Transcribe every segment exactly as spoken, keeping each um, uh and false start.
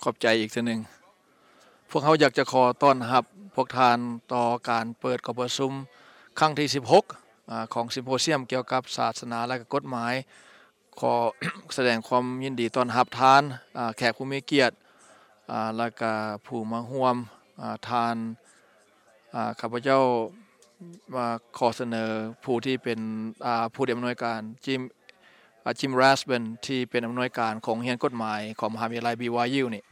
อบใจอีกทีหนึ่งพวกเขาอยากจะขอต้อนรับพวกทานต่อการเปิดการประชุมครั้งที่สิบหกของซิมโพเซียมเกี่ยวกับศาสนาและกฎหมายขอ แสดงความยินดีต้อนรับทานแขกผู้มีเกียรติและก็ผู้มาร่วมทานข้าพเจ้ามาขอเสนอผู้ที่เป็นผู้อำนวยการจิมจิมราสเบนที่เป็นอำนวยการของเรียนกฎหมายของมหาวิทยาลัย บี วาย ยู นี่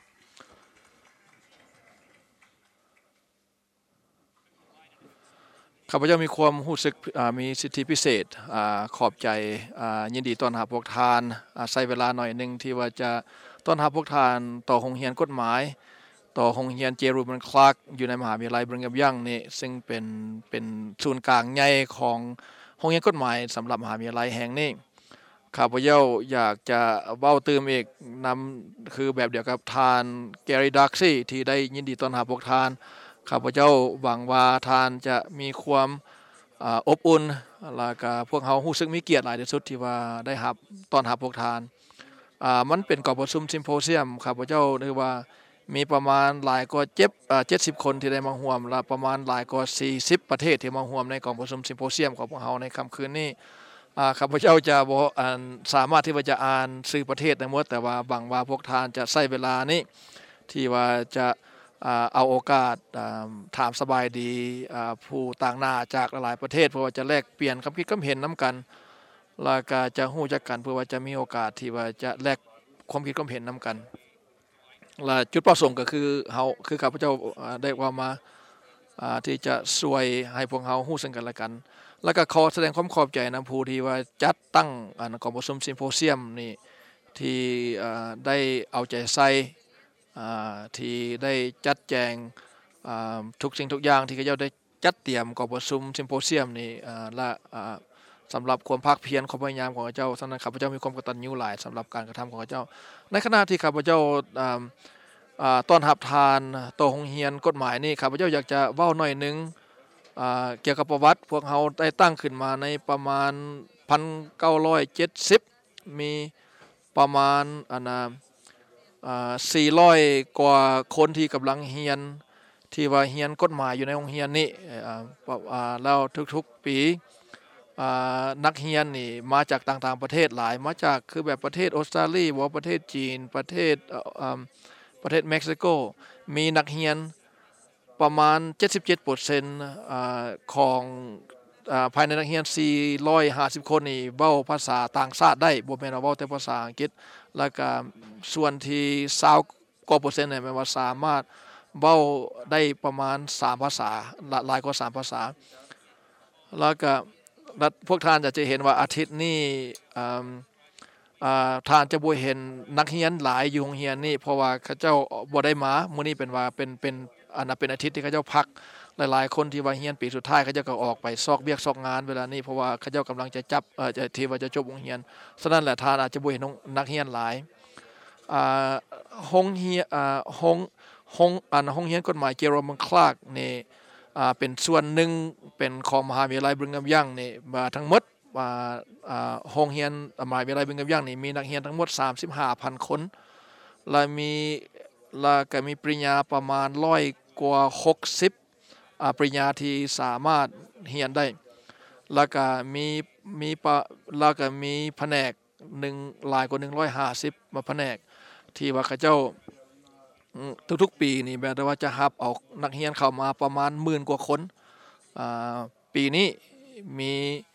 ข้าพเจ้ามีความรู้สึกมีสิทธิพิเศษขอบใจยินดีต้อนรับพวกทานใช้เวลาหน่อยนึงที่ว่าจะต้อนรับพวกทานต่อโรงเรียนกฎหมายต่อโรงเรียนเจรูมันคลาร์กอยู่ในมหาวิทยาลัยบริงแกมยังนี่ซึ่งเป็นเป็นศูนย์กลางใหญ่ของโรงเรียนกฎหมายสำหรับมหาวิทยาลัยแห่งนี้ข้าพเจ้าอยากจะเว้าเติมอีกนำคือแบบเดียวกับทานแกรี่ดักซี่ที่ได้ยินดีต้อนรับพวกทานข้าพเจ้าหวังว่าทานจะมีความอบอุ่นแล้วก็พวกเขารู้สึกมีเกียรติหลายที่สุดที่ว่าได้รับต้อนรับพวกทานมันเป็นการประชุมซิมโพเซียมข้าพเจ้าถือว่ามีประมาณหลายกว่าเจ็บเจ็ดสิบคนที่ได้มาร่วมและประมาณหลายกว่าสี่สิบประเทศที่มาร่วมในการประชุมซิมโพเซียมของพวกเราในค่ำคืนนี้ข้าพเจ้าจะบ่สามารถที่จะอ่านสื่อประเทศได้หมดแต่ว่าหวังว่าพวกทานจะใช้เวลานี้ที่ว่าจะเอาโอกาสถามสบายดีผู้ต่างหน้าจากหลายประเทศเพื่อว่าจะแลกเปลี่ยนความคิดความเห็นนํากันแล้วก็จะรู้จักกันเพื่อว่าจะมีโอกาสที่ว่าจะแลกความคิดความเห็นนํากันและจุดประสงค์ก็คือเฮาคือข้าพเจ้าได้ว่ามาที่จะช่วยให้พวกเฮารู้ซึ่งกันและกันแล้วก็ขอแสดงความขอบใจนําผู้ที่ว่าจัดตั้งการประชุมซิมโพเซียมนี่ที่ได้เอาใจใส่ที่ได้จัดแจงทุกสิ่งทุกอย่างที่เขาเจ้าได้จัดเตรียมการประชุมซิมโพเซียมนี่และสำหรับความภาคเพียรความพยายามของเขาเจ้าฉะนั้นข้าพเจ้ามีความกตัญญูหลายสำหรับการกระทำของเขาเจ้าในขณะที่ข้าพเจ้าต้อนรับทานต่อโรงเรียนกฎหมายนี่ข้าพเจ้าอยากจะเว้าหน่อยนึงเกี่ยวกับประวัติพวกเฮาได้ตั้งขึ้นมาในประมาณหนึ่งพันเก้าร้อยเจ็ดสิบมีประมาณอันน่ะอ่าสี่ร้อยกว่าคนที่กำลังเรียนที่ว่าเรียนกฎหมายอยู่ในโรงเรียนนี้อ่าแล้วทุกๆปีอ่านักเรียนนี่มาจากต่างๆประเทศหลายมาจากคือแบบประเทศออสเตรเลียบ่ประเทศจีนประเทศอ่าประเทศเม็กซิโกมีนักเรียนประมาณ เจ็ดสิบเจ็ดเปอร์เซ็นต์ อ่าของอ่าภายในนักเรียนสี่ร้อยห้าสิบคนนี่เว้าภาษาต่างชาติได้บ่แม่นว่าเว้าแต่ภาษาอังกฤษแล้วก็ส่วนที่ยี่สิบกว่าเปอร์เซ็นต์นี่แปลว่าสามารถเว้าได้ประมาณสามภาษาหลายกว่าสามภาษาแล้วก็พวกท่านจะเห็นว่าอาทิตย์นี้อ่าอ่าท่านจะบ่เห็นนักเรียนหลายอยู่โรงเรียนนี่เพราะว่าเขาเจ้าบ่ได้มามื้อนี้เป็นว่าเป็นเป็นอันน่ะเป็นอาทิตย์ที่เขาเจ้าพักหลายๆคนที่ว่าเรียนปีสุดท้ายเขาเจ้าก็ออกไปซอกเวียกซอกงานเวลานี้เพราะว่าเขาเจ้ากำลังจะจับเอ่อที่ว่าจะจบโรงเรียนฉะนั้นแหละท่านอาจจะบ่เห็นนักเรียนหลายอ่าโรงเรียนอ่าโรงโรงอันโรงเรียนกฎหมายเจโรมคลาร์กนี่อ่าเป็นส่วนหนึ่งเป็นของมหาวิทยาลัยบริงแกมยังนี่ว่าทั้งหมดว่าอ่าโรงเรียนมหาวิทยาลัยบริงแกมยังนี่มีนักเรียนทั้งหมด สามสิบห้าพัน คนและมีแล้วก็มีปริญญาประมาณหนึ่งร้อยกว่าหกสิบอ่าปริญญาที่สามารถเรียนได้แล้วก็มีมีแล้วก็มีแผนกหนึ่งหลายกว่าหนึ่งร้อยห้าสิบมาแผนกที่ว่าเขาเจ้าทุกๆปีนี่แบบว่าจะรับเอานักเรียนเข้ามาประมาณหมื่นกว่าคนอ่าปีนี้มี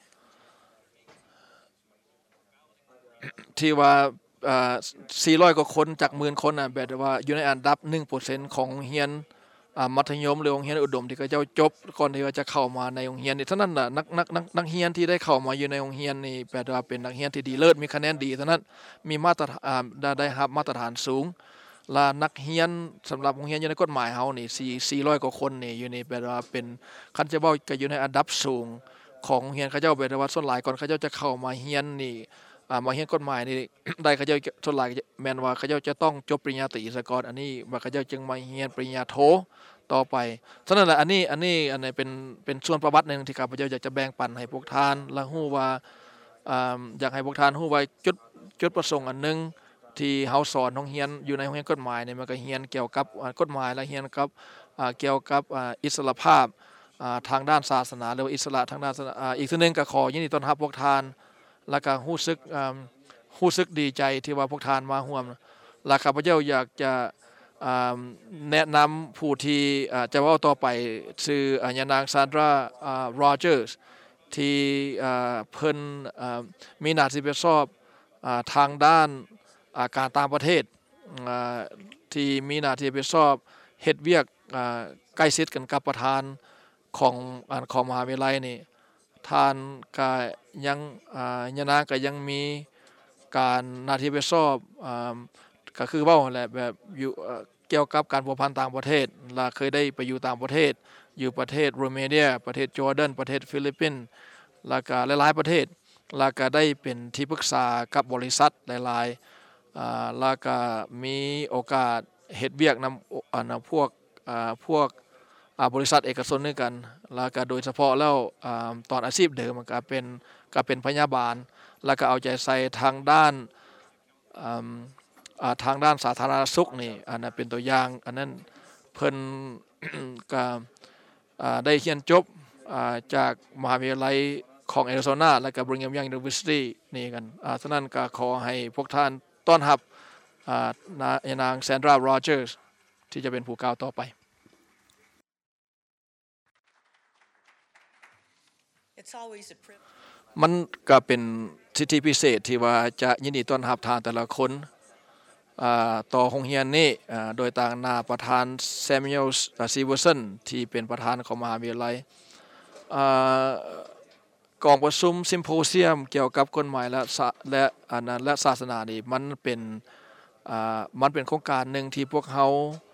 ที่ว่าอ่าสี่ร้อยกว่าคนจากหมื่นคนน่ะแบบว่าอยู่ในอันดับ หนึ่งเปอร์เซ็นต์ ของโรงเรียนอ่ามัธยมหรือโรงเรียนอุดมที่เขาเจ้าจบก่อนที่ว่าจะเข้ามาในโรงเรียนนี่ฉะนั้นน่ะนักนักนักนักเรียนที่ได้เข้ามาอยู่ในโรงเรียนนี่แปลว่าเป็นนักเรียนที่ดีเลิศมีคะแนนดีฉะนั้นมีมาตรฐานอ่าได้รับมาตรฐานสูงและนักเรียนสำหรับโรงเรียนอยู่ในกฎหมายเฮานี่สี่ สี่ร้อยกว่าคนนี่อยู่นี่แปลว่าเป็นคันจะเว้าก็อยู่ในอันดับสูงของโรงเรียนเขาเจ้าแปลว่าส่วนหลายก่อนเขาเจ้าจะเข้ามาเรียนนี่อ่ามาเรียนกฎหมายนี่ ได้เขาเจ้าส่วนหลายแม่นว่าเขาเจ้าจะต้องจบปริญญาตรีซะก่อนอันนี้ว่าเขาเจ้าจึงมาเรียนปริญญาโทต่อไปฉะนั้นแหละอันนี้อันนี้อันนี้เป็นเป็นส่วนประวัตินึงที่ข้าพเจ้าอยากจะแบ่งปันให้พวกท่านและฮู้ว่าอ่าอยากให้พวกท่านฮู้ว่าจุดจุดประสงค์อันนึงที่เฮาสอนโรงเรียนอยู่ในโรงเรียนกฎหมายเนี่ยมันก็เรียนเกี่ยวกับกฎหมายและเรียนกับเกี่ยวกับอิสรภาพทางด้านศาสนาหรือว่าอิสระทางด้านอีกทีนึงก็ขอยินดีต้อนรับพวกท่านและก็รู้สึกรู้สึกดีใจที่ว่าพวกท่านมาร่วมและข้าพเจ้าอยากจะแนะนำผู้ที่จะเว้าต่อไปชื่อยานางซานดราโรเจอร์สที่เพิ่นมีหน้าที่รับผิดชอบทางด้านการต่างประเทศที่มีหน้าที่รับผิดชอบเฮ็ดเวียกใกล้ชิดกันกับประธานของของมหาวิทยาลัยนี่ท่านก็ยังยานางก็ยังมีการหน้าที่รับผิดชอบก็คือเว้าแหละแบบอยู่เกี่ยวกับการพัวพันต่างประเทศและเคยได้ไปอยู่ต่างประเทศอยู่ประเทศโรมาเนียประเทศจอร์แดนประเทศฟิลิปปินส์แล้วก็หลายๆประเทศแล้วก็ได้เป็นที่ปรึกษากับบริษัทหลายๆอ่าแล้วก็มีโอกาสเฮ็ดเวียกนำอันพวกอ่าพวกอ่าบริษัทเอกชนด้วยกันแล้วก็โดยเฉพาะแล้วอ่าตอนอาชีพเดิมก็เป็นก็เป็นพยาบาลแล้วก็เอาใจใส่ทางด้านอ่าอ่าทางด้านสาธารณสุขนี่อันนั้นเป็นตัวอย่างอันนั้นเพิ่น ก็อ่าได้เรียนจบอ่าจากมหาวิทยาลัยของแอริโซนาและก็บริงแฮมยัง University นี่กันอ่าฉะนั้นก็ขอให้พวกท่านต้อนรับอ่านางแซนดราโรเจอร์สที่จะเป็นผู้กล่าวต่อไปมันก็เป็นสิทธิพิเศษที่ว่าจะยินดีต้อนรับทานแต่ละคนต่อโรงเรียนนี้โดยต่างหน้าประธานแซมมิเอลซีเวอร์สันที่เป็นประธานของมหาวิทยาลัยกองประชุมซิมโพเซียมเกี่ยวกับกฎหมายและและอันนั้นและศาสนานี่มันเป็นมันเป็นโครงการหนึ่งที่พวกเขา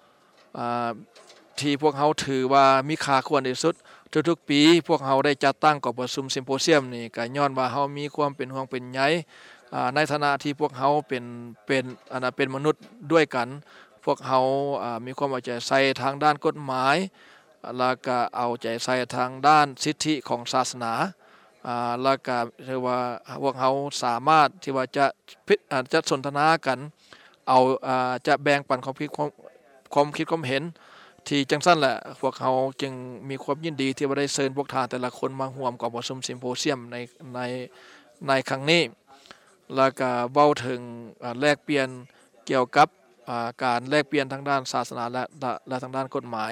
ที่พวกเขาถือว่ามีค่าควรที่สุดทุกๆปีพวกเขาได้จัดตั้งกองประชุมซิมโพเซียมนี่ก็ย้อนว่าเขามีความเป็นห่วงเป็นใยในฐานะที่พวกเขาเป็นเป็นอันนั้นเป็นมนุษย์ด้วยกันพวกเขามีความเอาใจใส่ทางด้านกฎหมายแล้วก็เอาใจใส่ทางด้านสิทธิของศาสนาแล้วก็เรียกว่าพวกเขาสามารถที่ว่าจะจะสนทนากันเอาจะแบ่งปันความคิดความคิดความเห็นที่จังสั้นแหละพวกเขาจึงมีความยินดีที่ว่าได้เชิญพวกท่านแต่ละคนมาร่วมกับประชุมซิมโพเซียมในในในครั้งนี้แล้วก็เว้าถึงแลกเปลี่ยนเกี่ยวกับการแลกเปลี่ยนทางด้านศาสนาและและทางด้านกฎหมาย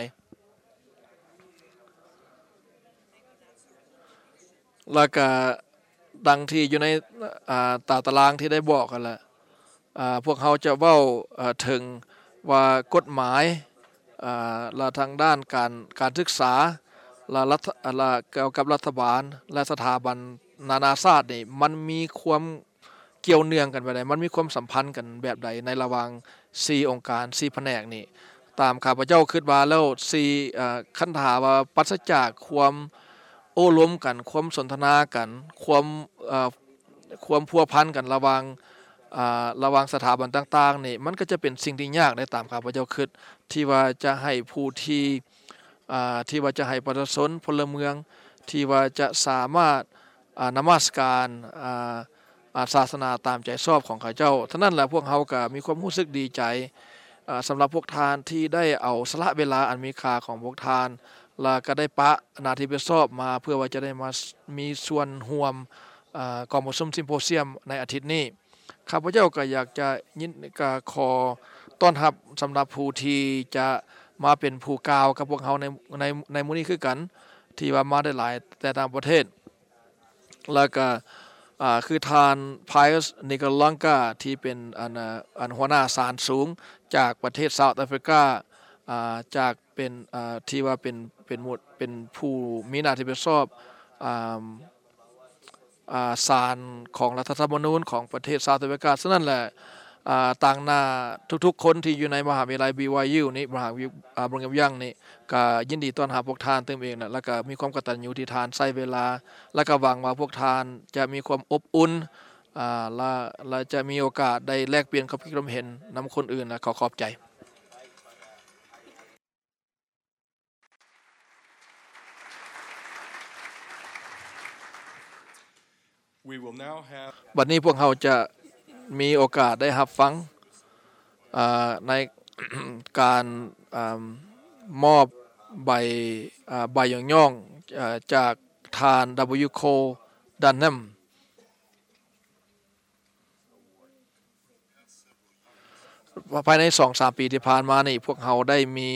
แล้วก็ดังที่อยู่ในตาตารางที่ได้บอกกันแหละพวกเขาจะเว้าถึงว่ากฎหมายและทางด้านการการศึกษาและรัฐและเกี่ยวกับรัฐบาลและสถาบันนานาชาตินี่มันมีความเกี่ยวเนื่องกันแบบใดมันมีความสัมพันธ์กันแบบใดในระหว่างสี่องค์การสี่แผนกนี่ตามข้าพเจ้าคิดว่าแล้วสี่คันถาว่าปราศจากความโอ้ล้มกันความสนทนากันความความพัวพันกันระหว่างระหว่างสถาบันต่างๆนี่มันก็จะเป็นสิ่งที่ยากได้ตามข้าพเจ้าคิดที่ว่าจะให้ผู้ที่ที่ว่าจะให้ประชาชนพลเมืองที่ว่าจะสามารถนมัสการศาสนาตามใจชอบของข้าเจ้าฉะนั้นแหละพวกเขาก็มีความรู้สึกดีใจสำหรับพวกทานที่ได้เอาสละเวลาอันมีค่าของพวกทานแล้วก็ได้ปะหน้าที่รับผิดชอบมาเพื่อว่าจะได้มามีส่วนร่วมกองประชุมซิมโพเซียมในอาทิตย์นี้ข้าพเจ้าก็อยากจะยินก็ขอต้อนรับสำหรับผู้ที่จะมาเป็นผู้กล่าวกับพวกเขาในในในมื้อนี้คือกันที่ว่ามาได้หลายแต่ต่างประเทศแล้วก็คือทานไพร์สนิกาลังกาที่เป็นอันอันหัวหน้าศาลสูงจากประเทศเซาท์แอฟริกาจากเป็นที่ว่าเป็นเป็นหมวดเป็นผู้มีหน้าที่รับผิดชอบศาลของรัฐธรรมนูญของประเทศเซาท์แอฟริกาฉะนั้นแหละต่างหน้าทุกๆคนที่อยู่ในมหาวิทยาลัย บี วาย ยู นี่มหาวิทยาลัยบริงแฮมยังนี่ก็ยินดีต้อนรับพวกท่านเต็มเองนะแล้วก็มีความกตัญญูที่ทานใช้เวลาแล้วก็หวังว่าพวกท่านจะมีความอบอุ่นอ่าและและจะมีโอกาสได้แลกเปลี่ยนความคิดความเห็นนำคนอื่นนะขอขอบใจ บัดนี้พวกเราจะมีโอกาสได้รับฟังในการมอบใบใบย่องๆจากทาน ดับเบิลยู โค ดันนัมภายใน สองถึงสาม ปีที่ผ่านมานี่พวกเขาได้มี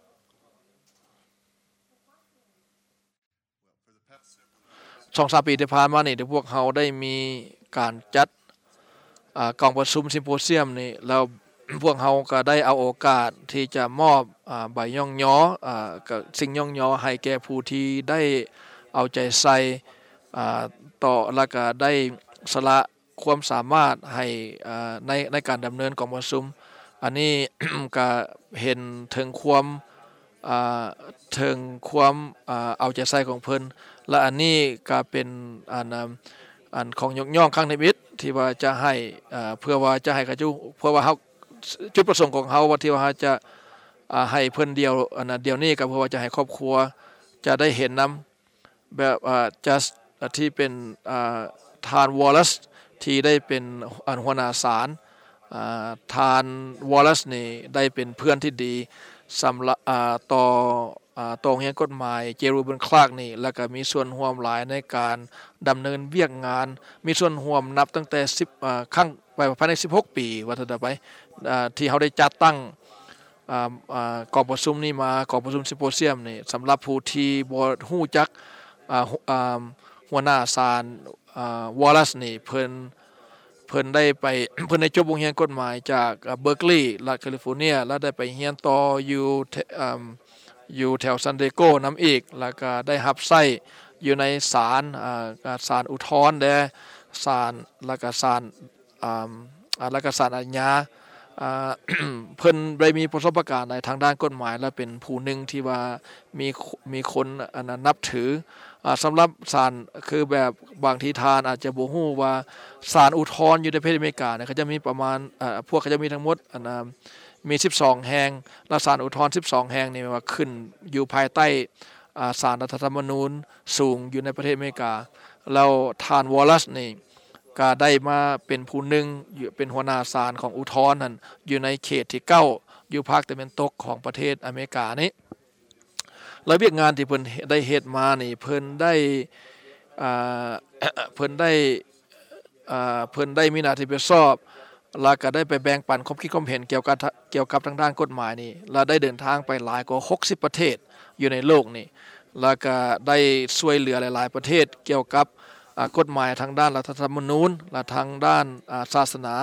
สองถึงสาม ปีที่ผ่านมานี่ที่พวกเขาได้มีการจัดกองประชุมซิมโพเซียมนี่แล้วพวกเขาก็ได้เอาโอกาสที่จะมอบใบย่องย่อกับสิ่งย่องย่อให้แก่ผู้ที่ได้เอาใจใส่ต่อและก็ได้สละความสามารถให้ในในการดำเนินกองประชุมอันนี้ ก็เห็นถึงความถึงความเอาใจใส่ของเพิ่นและอันนี้ก็เป็นอันอันของยกย่องครั้งในชีวิตที่ว่าจะให้เพื่อว่าจะให้กระจุเพื่อว่าเฮาจุดประสงค์ของเฮาว่าที่ว่าจะให้เพิ่นเดียวอันเดียวนี้ก็เพื่อว่าจะให้ครอบครัวจะได้เห็นนํแบบจะที่เป็นทานวอลลัสที่ได้เป็นอันหัวหน้าศาลทานวอลลัสนี่ได้เป็นเพื่อนที่ดีสำหรับต่อตรงเรียนกฎหมายเจรูบินคลาร์กนี่แล้วก็มีส่วนร่วมหลายในการดำเนินเวียกงานมีส่วนร่วมนับตั้งแต่สิบครั้งไปภายในสิบหกปีว่าจะไปที่เขาได้จัดตั้งกองประชุมนี้มากองประชุมซิมโพเซียมนี่สำหรับผู้ที่บ่ฮู้จักหัวหน้าศาลวอลลัสนี่เพิ่นเพิ่นได้ไปเพิ่นได้จบโรงเรียนกฎหมายจากเบอร์กลีย์รัฐแคลิฟอร์เนียแล้วได้ไปเรียนต่ออยู่อยู่แถวซานดิเอโกนำอีกแล้วก็ได้รับใช้อยู่ในศาลศาลอุทธรณ์แด่ศาลแล้วก็ศาลแล้วก็ศาลอาญาเพิ่นได้มีประสบการณ์ในทางด้านกฎหมายและเป็นผู้หนึ่งที่ว่ามีมีคนอันนับถือสำหรับศาลคือแบบบางทีทานอาจจะบ่ฮู้ว่าศาลอุทธรณ์อยู่ในประเทศอเมริกาเนี่ยเขาจะมีประมาณพวกเขาจะมีทั้งหมดอันมีสิบสองแห่งและศาลอุทธรณ์สิบสองแห่งนี่ว่าขึ้นอยู่ภายใต้ศาลรัฐธรรมนูญสูงอยู่ในประเทศอเมริกาแล้วทานวอลลัสนี่ก็ได้มาเป็นผู้หนึ่งเป็นหัวหน้าศาลของอุทธรณ์นั่นอยู่ในเขตที่เก้าอยู่ภาคตะวันตกของประเทศอเมริกานี้แล้วเวียกงานที่เพิ่นได้เฮ็ดมานี่เพิ่นได้อ่าเพิ่นได้อ่าเพิ่นได้มีหน้าที่ไปสอบแล้วก็ได้ไปแบ่งปันความคิดความเห็นเกี่ยวกับเกี่ยวกับทางด้านกฎหมายนี่แล้วได้เดินทางไปหลายกว่าหกสิบประเทศอยู่ในโลกนี่แล้วก็ได้ช่วยเหลือหลายๆประเทศเกี่ยวกับกฎหมายทางด้านรัฐธรรมนูญและทางด้านศาสนา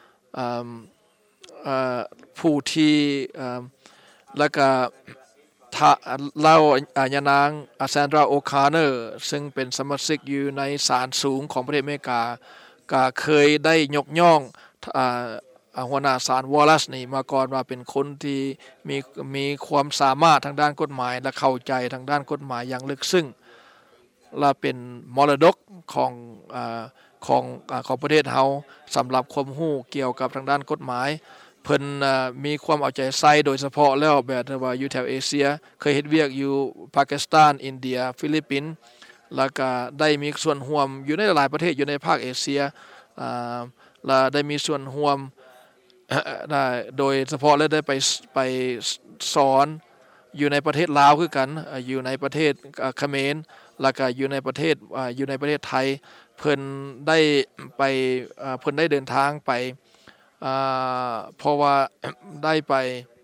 ผู้ที่แล้วก็เล่าอาญานางอาแซนดราโอคาเนอร์ซึ่งเป็นสมาชิกอยู่ในศาลสูงของประเทศอเมริกาก็เคยได้ยกย่องหัวหน้าศาลวอลลัสนี่มาก่อนว่าเป็นคนที่มีมีความสามารถทางด้านกฎหมายและเข้าใจทางด้านกฎหมายอย่างลึกซึ้งและเป็นมรดกของของของประเทศเฮาสำหรับความรู้เกี่ยวกับทางด้านกฎหมายเพิ่นมีความเอาใจใส่โดยเฉพาะแล้วแบบว่าอยู่แถวเอเชียเคยเฮ็ดเวียกอยู่ปากีสถานอินเดียฟิลิปปินส์แล้วก็ได้มีส่วนร่วมอยู่ในหลายประเทศอยู่ในภาคเอเชียอ่าและได้มีส่วนร่วมโดยเฉพาะและได้ไปไปสอนอยู่ในประเทศลาวคือกันอยู่ในประเทศเขมรแล้วก็อยู่ในประเทศอยู่ในประเทศไทยเพิ่นได้ไปเพิ่นได้เดินทางไปเพราะว่าได้ไป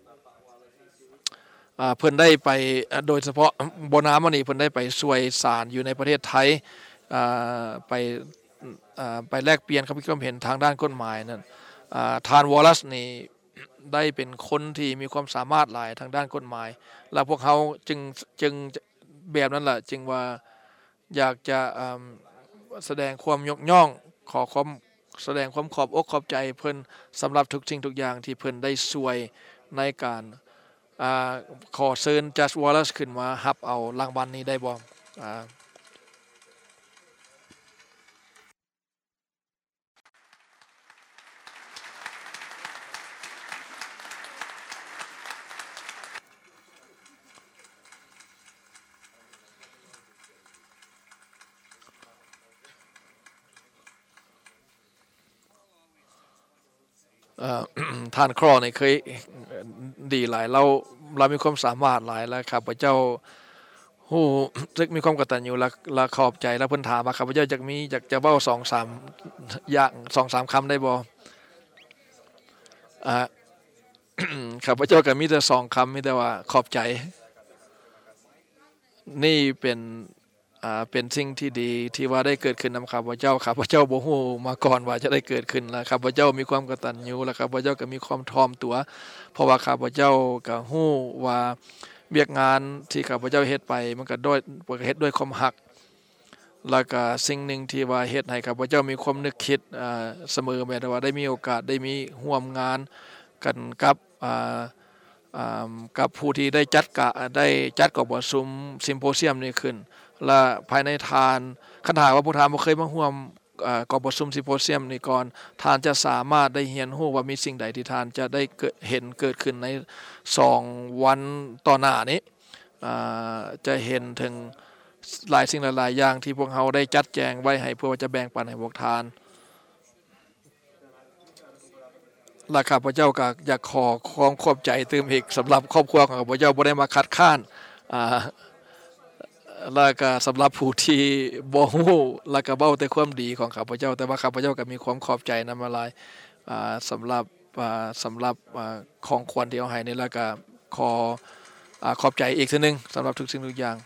เพิ่นได้ไปโดยเฉพาะโบนามานี่เพิ่นได้ไปช่วยศาลอยู่ในประเทศไทยไปไปแลกเปลี่ยนความคิดความเห็นทางด้านกฎหมายนั่นทานวอลลัสนี่ได้เป็นคนที่มีความสามารถหลายทางด้านกฎหมายแล้วพวกเขาจึงจึงแบบนั้นแหละจึงว่าอยากจะแสดงความยกย่องขอความแสดงความขอบอกขอบใจเพิ่นสำหรับทุกสิ่งทุกอย่างที่เพิ่นได้ช่วยในการขอเชิญจัสวอลลัสขึ้นมารับเอารางวัลนี้ได้บ่เอ่อ ท่านครอนี่เคยดีหลายเราเรามีความสามารถหลายแล้วครับพระเจ้าฮู้ซึกมีความกตัญญูและและขอบใจและเพิ่นถามว่าข้าพเจ้าอยากมีอยากจะเว้าสองสามอย่างสองสามคำได้บ่อ่า ข้าพเจ้าก็มีแต่สองคำมีแต่ว่าขอบใจนี่เป็นอ่าเป็นสิ่งที่ดีที่ว่าได้เกิดขึ้นนำข้าพเจ้าข้าพเจ้าบ่ฮู้มาก่อนว่าจะได้เกิดขึ้นแล้วข้าพเจ้ามีความกตัญญูและข้าพเจ้าก็มีความถ่อมตัวเพราะว่าข้าพเจ้าก็ฮู้ว่าเวียกงานที่ข้าพเจ้าเฮ็ดไปมันก็ด้วยเฮ็ดด้วยความรักแล้วก็สิ่งหนึ่งที่ว่าเฮ็ดให้ข้าพเจ้ามีความนึกคิดอ่าเสมอแม้แต่ว่าได้มีโอกาสได้มีร่วมงานกันกับอ่าอ่ากับผู้ที่ได้จัดกะได้จัดกองประชุมซิมโพเซียมนี้ขึ้นและภายในทานคันถามว่าผู้ทานบ่เคยมาร่วมอ่ากองประชุมซิมโพเซียมนี้ก่อนทานจะสามารถได้เรียนรู้ว่ามีสิ่งใดที่ทานจะได้เกิดเห็นเกิดขึ้นในสองวันต่อหน้านี้อ่าจะเห็นถึงหลายสิ่งหลายๆอย่างที่พวกเราได้จัดแจงไว้ให้เพื่อว่าจะแบ่งปันให้พวกทานและข้าพเจ้าก็อยากขอความขอบใจเติมอีกสำหรับครอบครัวของข้าพเจ้าบ่ได้มาคัดค้านอ่าแล้วก็สำหรับผู้ที่บ่ฮู้แล้วก็เว้าแต่ความดีของข้าพเจ้าแต่ว่าข้าพเจ้าก็มีความขอบใจนำมาหลายอ่าสำหรับอ่าสำหรับอ่าของขวัญที่เอาให้นี่แล้วก็ขออ่าขอบใจอีกเทื่อนึงสำหรับทุกสิ่งทุกอย่าง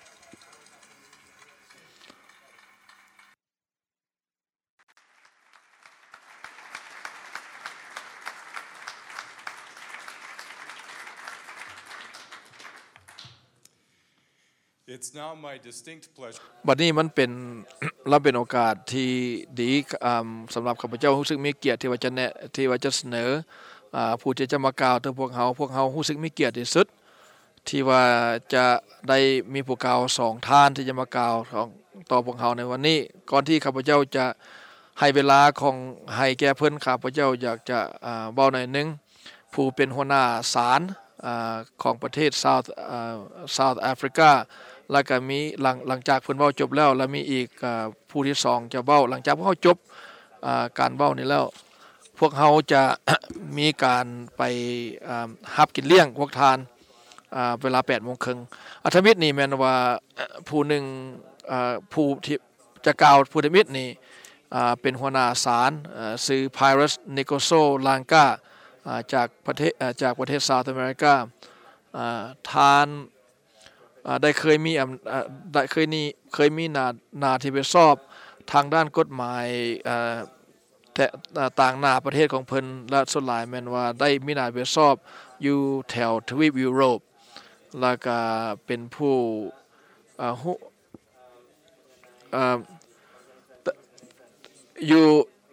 It's now my distinct pleasure บัดนี้มันเป็น รับเป็นโอกาสที่ดีอ่าสำหรับข้าพเจ้ารู้สึกมีเกียรติที่ว่าจะแนะที่ว่าจะเสนออ่าผู้ที่จะมากล่าวถึงพวกเราพวกเรารู้สึกมีเกียรติที่สุดที่ว่าจะได้มีผู้กล่าวสองท่านที่จะมากล่าวต่อพวกเราในวันนี้ก่อนที่ข้าพเจ้าจะให้เวลาของให้แก่เพิ่นข้าพเจ้าอยากจะอ่าเว้าหน่อยนึงผู้เป็นหัวหน้าศาลอ่าของประเทศ South อ่า South Africa แล้วก็มีหลังหลังจากเพิ่นเว้าจบแล้วแล้วมีอีกอ่าผู้ที่สองจะเว้าหลังจากพวกเฮาจบอ่าการเว้านี้แล้วพวกเฮาจะ มีการไปอ่ารับกินเลี้ยงพวกทานอ่าเวลา แปดโมงครึ่ง อัธมิตรนี่แม่นว่าผู้หนึ่งอ่าผู้ที่จะกล่าวผู้ธมิตรนี่อ่าเป็นหัวหน้าศาลอ่าชื่อ Pyrus Nicoso Lanka อ่าจากประเทศอ่าจากประเทศ South America อ่าทานอ่าได้เคยมีอ่าได้เคยนี่เคยมีหน้าหน้าที่ไปสอบทางด้านกฎหมายอ่าแต่ต่างหน้าประเทศของเพิ่นและส่วนหลายแม่นว่าได้มีหน้าไปสอบอยู่แถวทวีปยุโรปแล้วก็เป็นผู้อ่าฮู้อ่าอยู่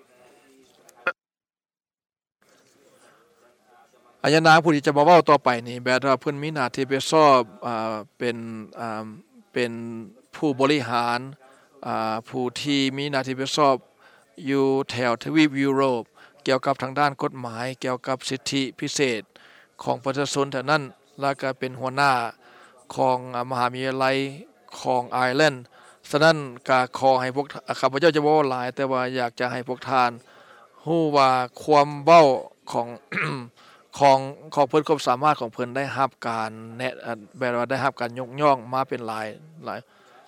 อัญญนาผู้ที่จะมาเว้าต่อไปนี่แบบว่าเพิ่นมีหน้าที่ไปสอบอ่าเป็นอ่าเป็นผู้บริหารอ่าผู้ที่มีหน้าที่ไปสอบอยู่แถวทวีปยุโรปเกี่ยวกับทางด้านกฎหมายเกี่ยวกับสิทธิพิเศษของประชาชนแถวนั้นแล้วก็เป็นหัวหน้าของมหาวิทยาลัยของไอร์แลนด์ฉะนั้นก็ขอให้พวกข้าพเจ้าจะเว้าหลายแต่ว่าอยากจะให้พวกทานฮู้ว่าความเว้าของ ของของเพิ่นความสามารถของเพิ่นได้รับการแนะแบบว่าได้รับการยกย่องมาเป็นหลายหลาย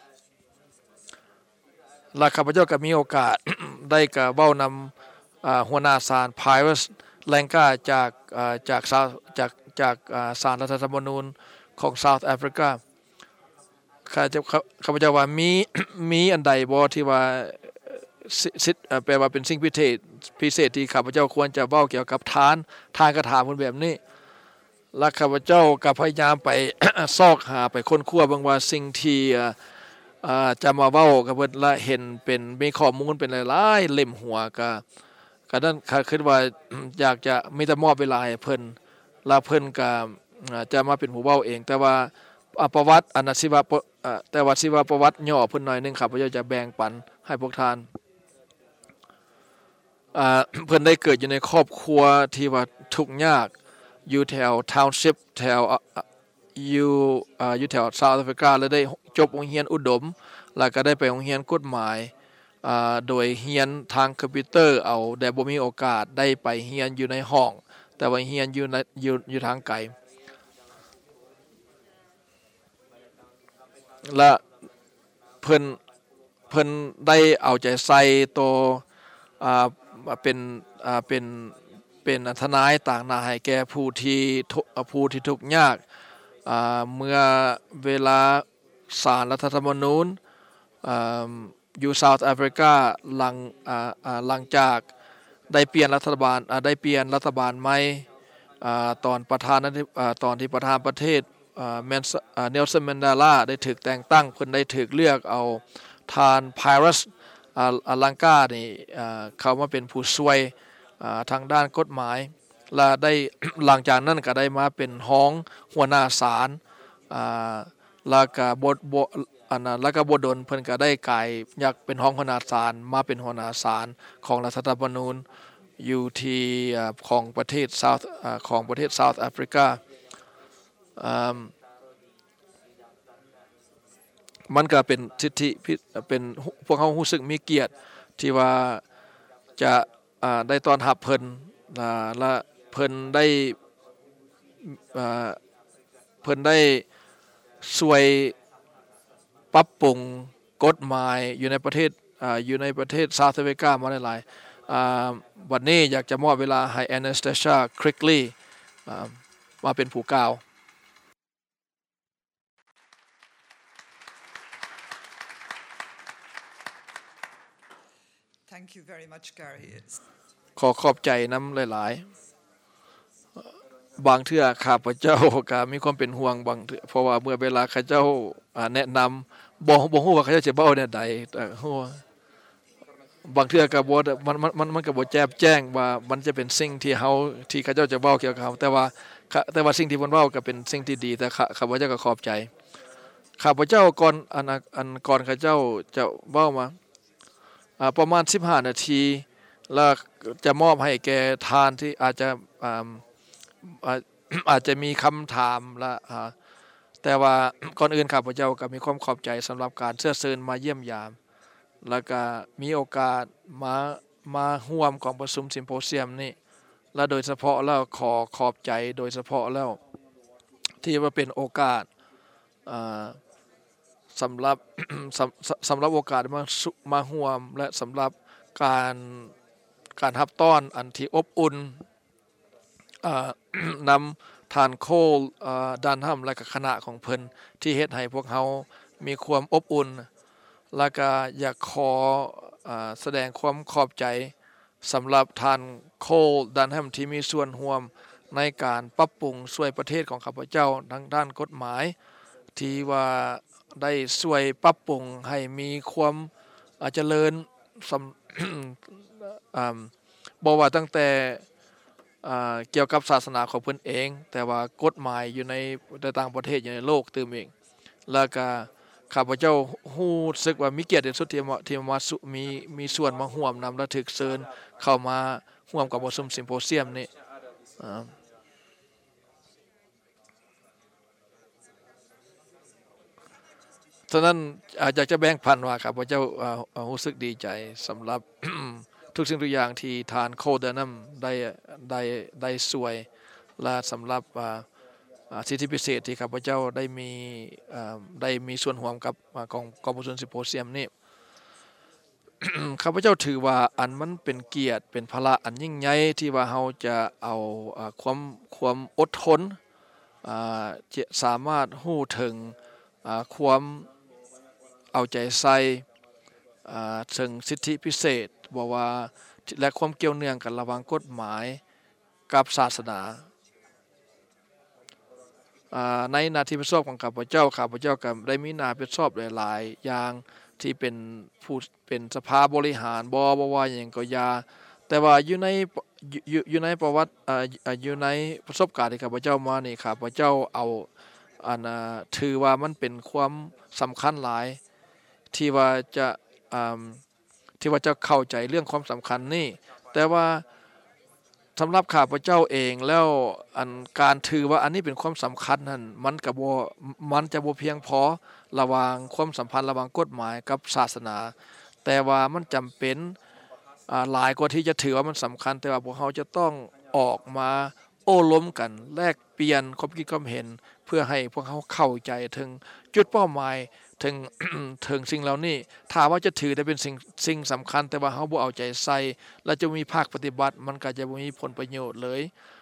และข้าพเจ้าก็มีโอกาส ได้ก็เว้านำอ่าหัวหน้าศาล Pyrus Lanka จากอ่าจากจากจากอ่าศาลรัฐธรรมนูญของ South Africa ข้าจะข้าพเจ้าว่ามี มีอันใดบ่ที่ว่าสิทธิ์แปลว่าเป็นสิ่งพิเศษพิเศษที่ข้าพเจ้าควรจะเว้าเกี่ยวกับทานทานกระถามเพิ่นแบบนี้และข้าพเจ้าก็พยายามไป ซอกหาไปค้นคว้าเบิ่งว่าสิ่งที่อ่าจะมาเว้ากับเพิ่นและเห็นเป็นมีข้อมูลเป็นหลายๆเล่มหัวก็ก็นั้นข้าคิดว่า อยากจะมีแต่มอบเวลาให้เพิ่นแล้วเพิ่นก็จะมาเป็นผู้เว้าเองแต่ว่าประวัติอนาชีวะแต่ว่าชีวประวัติย่อเพิ่นหน่อยนึงข้าพเจ้าจะแบ่งปันให้พวกท่านอ่าเพิ่นได้เกิดอยู่ในครอบครัวที่ว่าทุกข์ยากอยู่แถวทาวน์ชิพแถวอยู่อ่าอยู่แถว South Africa แล้วได้จบโรงเรียนอุดมแล้วก็ได้ไปโรงเรียนกฎหมายอ่าโดยเรียนทางคอมพิวเตอร์เอาได้บ่มีโอกาสได้ไปเรียนอยู่ในห้องแต่ว่าเรียนอยู่ในอยู่อยู่ทางไกลและเพิ่นเพิ่นได้เอาใจใส่ตัวอ่าเป็นอ่าเป็นเป็นทนายต่างหน้าให้แก่ผู้ที่ทุผู้ที่ทุกข์ยากอ่าเมื่อเวลาศาลรัฐธรรมนูญอ่าอยู่เซาท์แอฟริกาหลังอ่าอ่าหลังจากได้เปลี่ยนรัฐบาลอ่าได้เปลี่ยนรัฐบาลใหม่อ่าตอนประธานาธิอ่าตอนที่ประธานประเทศอ่าแมนอ่าเนลสันแมนเดลาได้ถูกแต่งตั้งเพิ่นได้ถูกเลือกเอาทานไพรัสอ่าอาลังกานี่อ่าเข้ามาเป็นผู้ช่วยอ่าทางด้านกฎหมายและได้ หลังจากนั้นก็ได้มาเป็นห้องหัวหน้าศาลอ่าแล้วก็บทบอันนั้นแล้วก็บดลเพิ่นก็ได้กลายอยากเป็นห้องหัวหน้าศาลมาเป็นหัวหน้าศาลของรัฐธรรมนูญอยู่ที่ของประเทศเซาท์ของประเทศเซาท์แอฟริกามันก็เป็นสิทธิเป็นพวกเขารู้สึกมีเกียรติที่ว่าจะได้ต้อนรับเพิ่นและเพิ่นได้เพิ่นได้ช่วยปรับปรุงกฎหมายอยู่ในประเทศอยู่ในประเทศเซาท์แอฟริกามาหลายๆวันนี้อยากจะมอบเวลาให้ Anastasia Crickley มาเป็นผู้กล่าว Thank you very much, Gary. ขอขอบใจน้ำหลายๆบางเทื่อข้าพเจ้าก็มีความเป็นห่วงบางเทื่อเพราะว่าเมื่อเวลาข้าเจ้าแนะนำบ่บ่ฮู้ว่าข้าเจ้าจะเว้าแนวใดแต่ฮู้บางเทื่อก็บ่มันมันมันก็บ่แจ่มแจ้งว่ามันจะเป็นสิ่งที่เฮาที่ข้าเจ้าจะเว้าเกี่ยวกับเฮาแต่ว่าแต่ว่าสิ่งที่เพิ่นเว้าก็เป็นสิ่งที่ดีแต่ข้าพเจ้าก็ขอบใจข้าพเจ้าก่อนอันอันก่อนข้าเจ้าจะเว้ามาประมาณสิบห้านาทีแล้วจะมอบให้แก่ทานที่อาจจะอาจจะมีคำถามและแต่ว่าก่อนอื่นข้าพเจ้าก็มีความขอบใจสำหรับการเชิญเชิญมาเยี่ยมยามแล้วก็มีโอกาสมามาร่วมกองประชุมซิมโพเซียมนี้และโดยเฉพาะแล้วขอขอบใจโดยเฉพาะแล้วที่ว่าเป็นโอกาสสำหรับสำหรับโอกาสมามาร่วมและสำหรับการการรับต้อนอันที่อบอุ่นนำทานโคลดันฮัมและก็คณะของเพิ่นที่เฮ็ดให้พวกเฮามีความอบอุ่นและก็อยากขอแสดงความขอบใจสำหรับทานโคลดันฮัมที่มีส่วนร่วมในการปรับปรุงช่วยประเทศของข้าพเจ้าทางด้านกฎหมายที่ว่าได้ช่วยปรับปรุงให้มีความเจริญบ่ว่าตั้งแต่เกี่ยวกับศาสนาของเพิ่นเองแต่ว่ากฎหมายอยู่ในต่างประเทศอยู่ในโลกตื่มเองแล้วก็ข้าพเจ้ารู้สึกว่ามีเกียรติที่สุดที่ที่มามีมีส่วนมาร่วมนำและถูกเชิญเข้ามาร่วมกับประชุมซิมโพเซียมนี้ฉะนั้นอยากจะแบ่งปันว่าข้าพเจ้ารู้สึกดีใจสำหรับทุกสิ่งทุกอย่างที่ทานโคเดนัมได้ได้ได้สวยและสำหรับสิทธิพิเศษที่ข้าพเจ้าได้มีได้มีส่วนร่วมกับกองกองประชุมซิมโพเซียมนี้ ข้าพเจ้าถือว่าอันมันเป็นเกียรติเป็นภาระอันยิ่งใหญ่ที่ว่าเราจะเอาความความอดทนจะสามารถรู้ถึงความเอาใจใส่ถึงสิทธิพิเศษบอกว่าและความเกี่ยวเนื่องกันระหว่างกฎหมายกับศาสนาในหน้าที่รับผิดชอบของข้าพเจ้าข้าพเจ้าก็ได้มีหน้ารับผิดชอบหลายๆอย่างที่เป็นผู้เป็นสภาบริหารบ่บ่ว่าหยังก็ยาแต่ว่าอยู่ในอยู่ในประวัติอยู่ในประสบการณ์ที่ข้าพเจ้ามานี่ข้าพเจ้าเอาอันถือว่ามันเป็นความสำคัญหลายที่ว่าจะที่ว่าจะเข้าใจเรื่องความสำคัญนี่แต่ว่าสำหรับข้าพเจ้าเองแล้วอันการถือว่าอันนี้เป็นความสำคัญนั่นมันก็บ่มันจะบ่เพียงพอระหว่างความสัมพันธ์ระหว่างกฎหมายกับศาสนาแต่ว่ามันจำเป็นอ่าหลายกว่าที่จะถือว่ามันสำคัญแต่ว่าพวกเขาจะต้องออกมาโอ้ล้มกันแลกเปลี่ยนความคิดความเห็นเพื่อให้พวกเขาเข้าใจถึงจุดเป้าหมายถึง ถึงสิ่งเหล่านี้ถ้าว่าจะถือได้เป็นสิ่งสิ่งสำคัญแต่ว่าเขาบ่เอาใจใส่และจะมีภาคปฏิบัติมันก็จะบ่มีผลประโยชน์เลย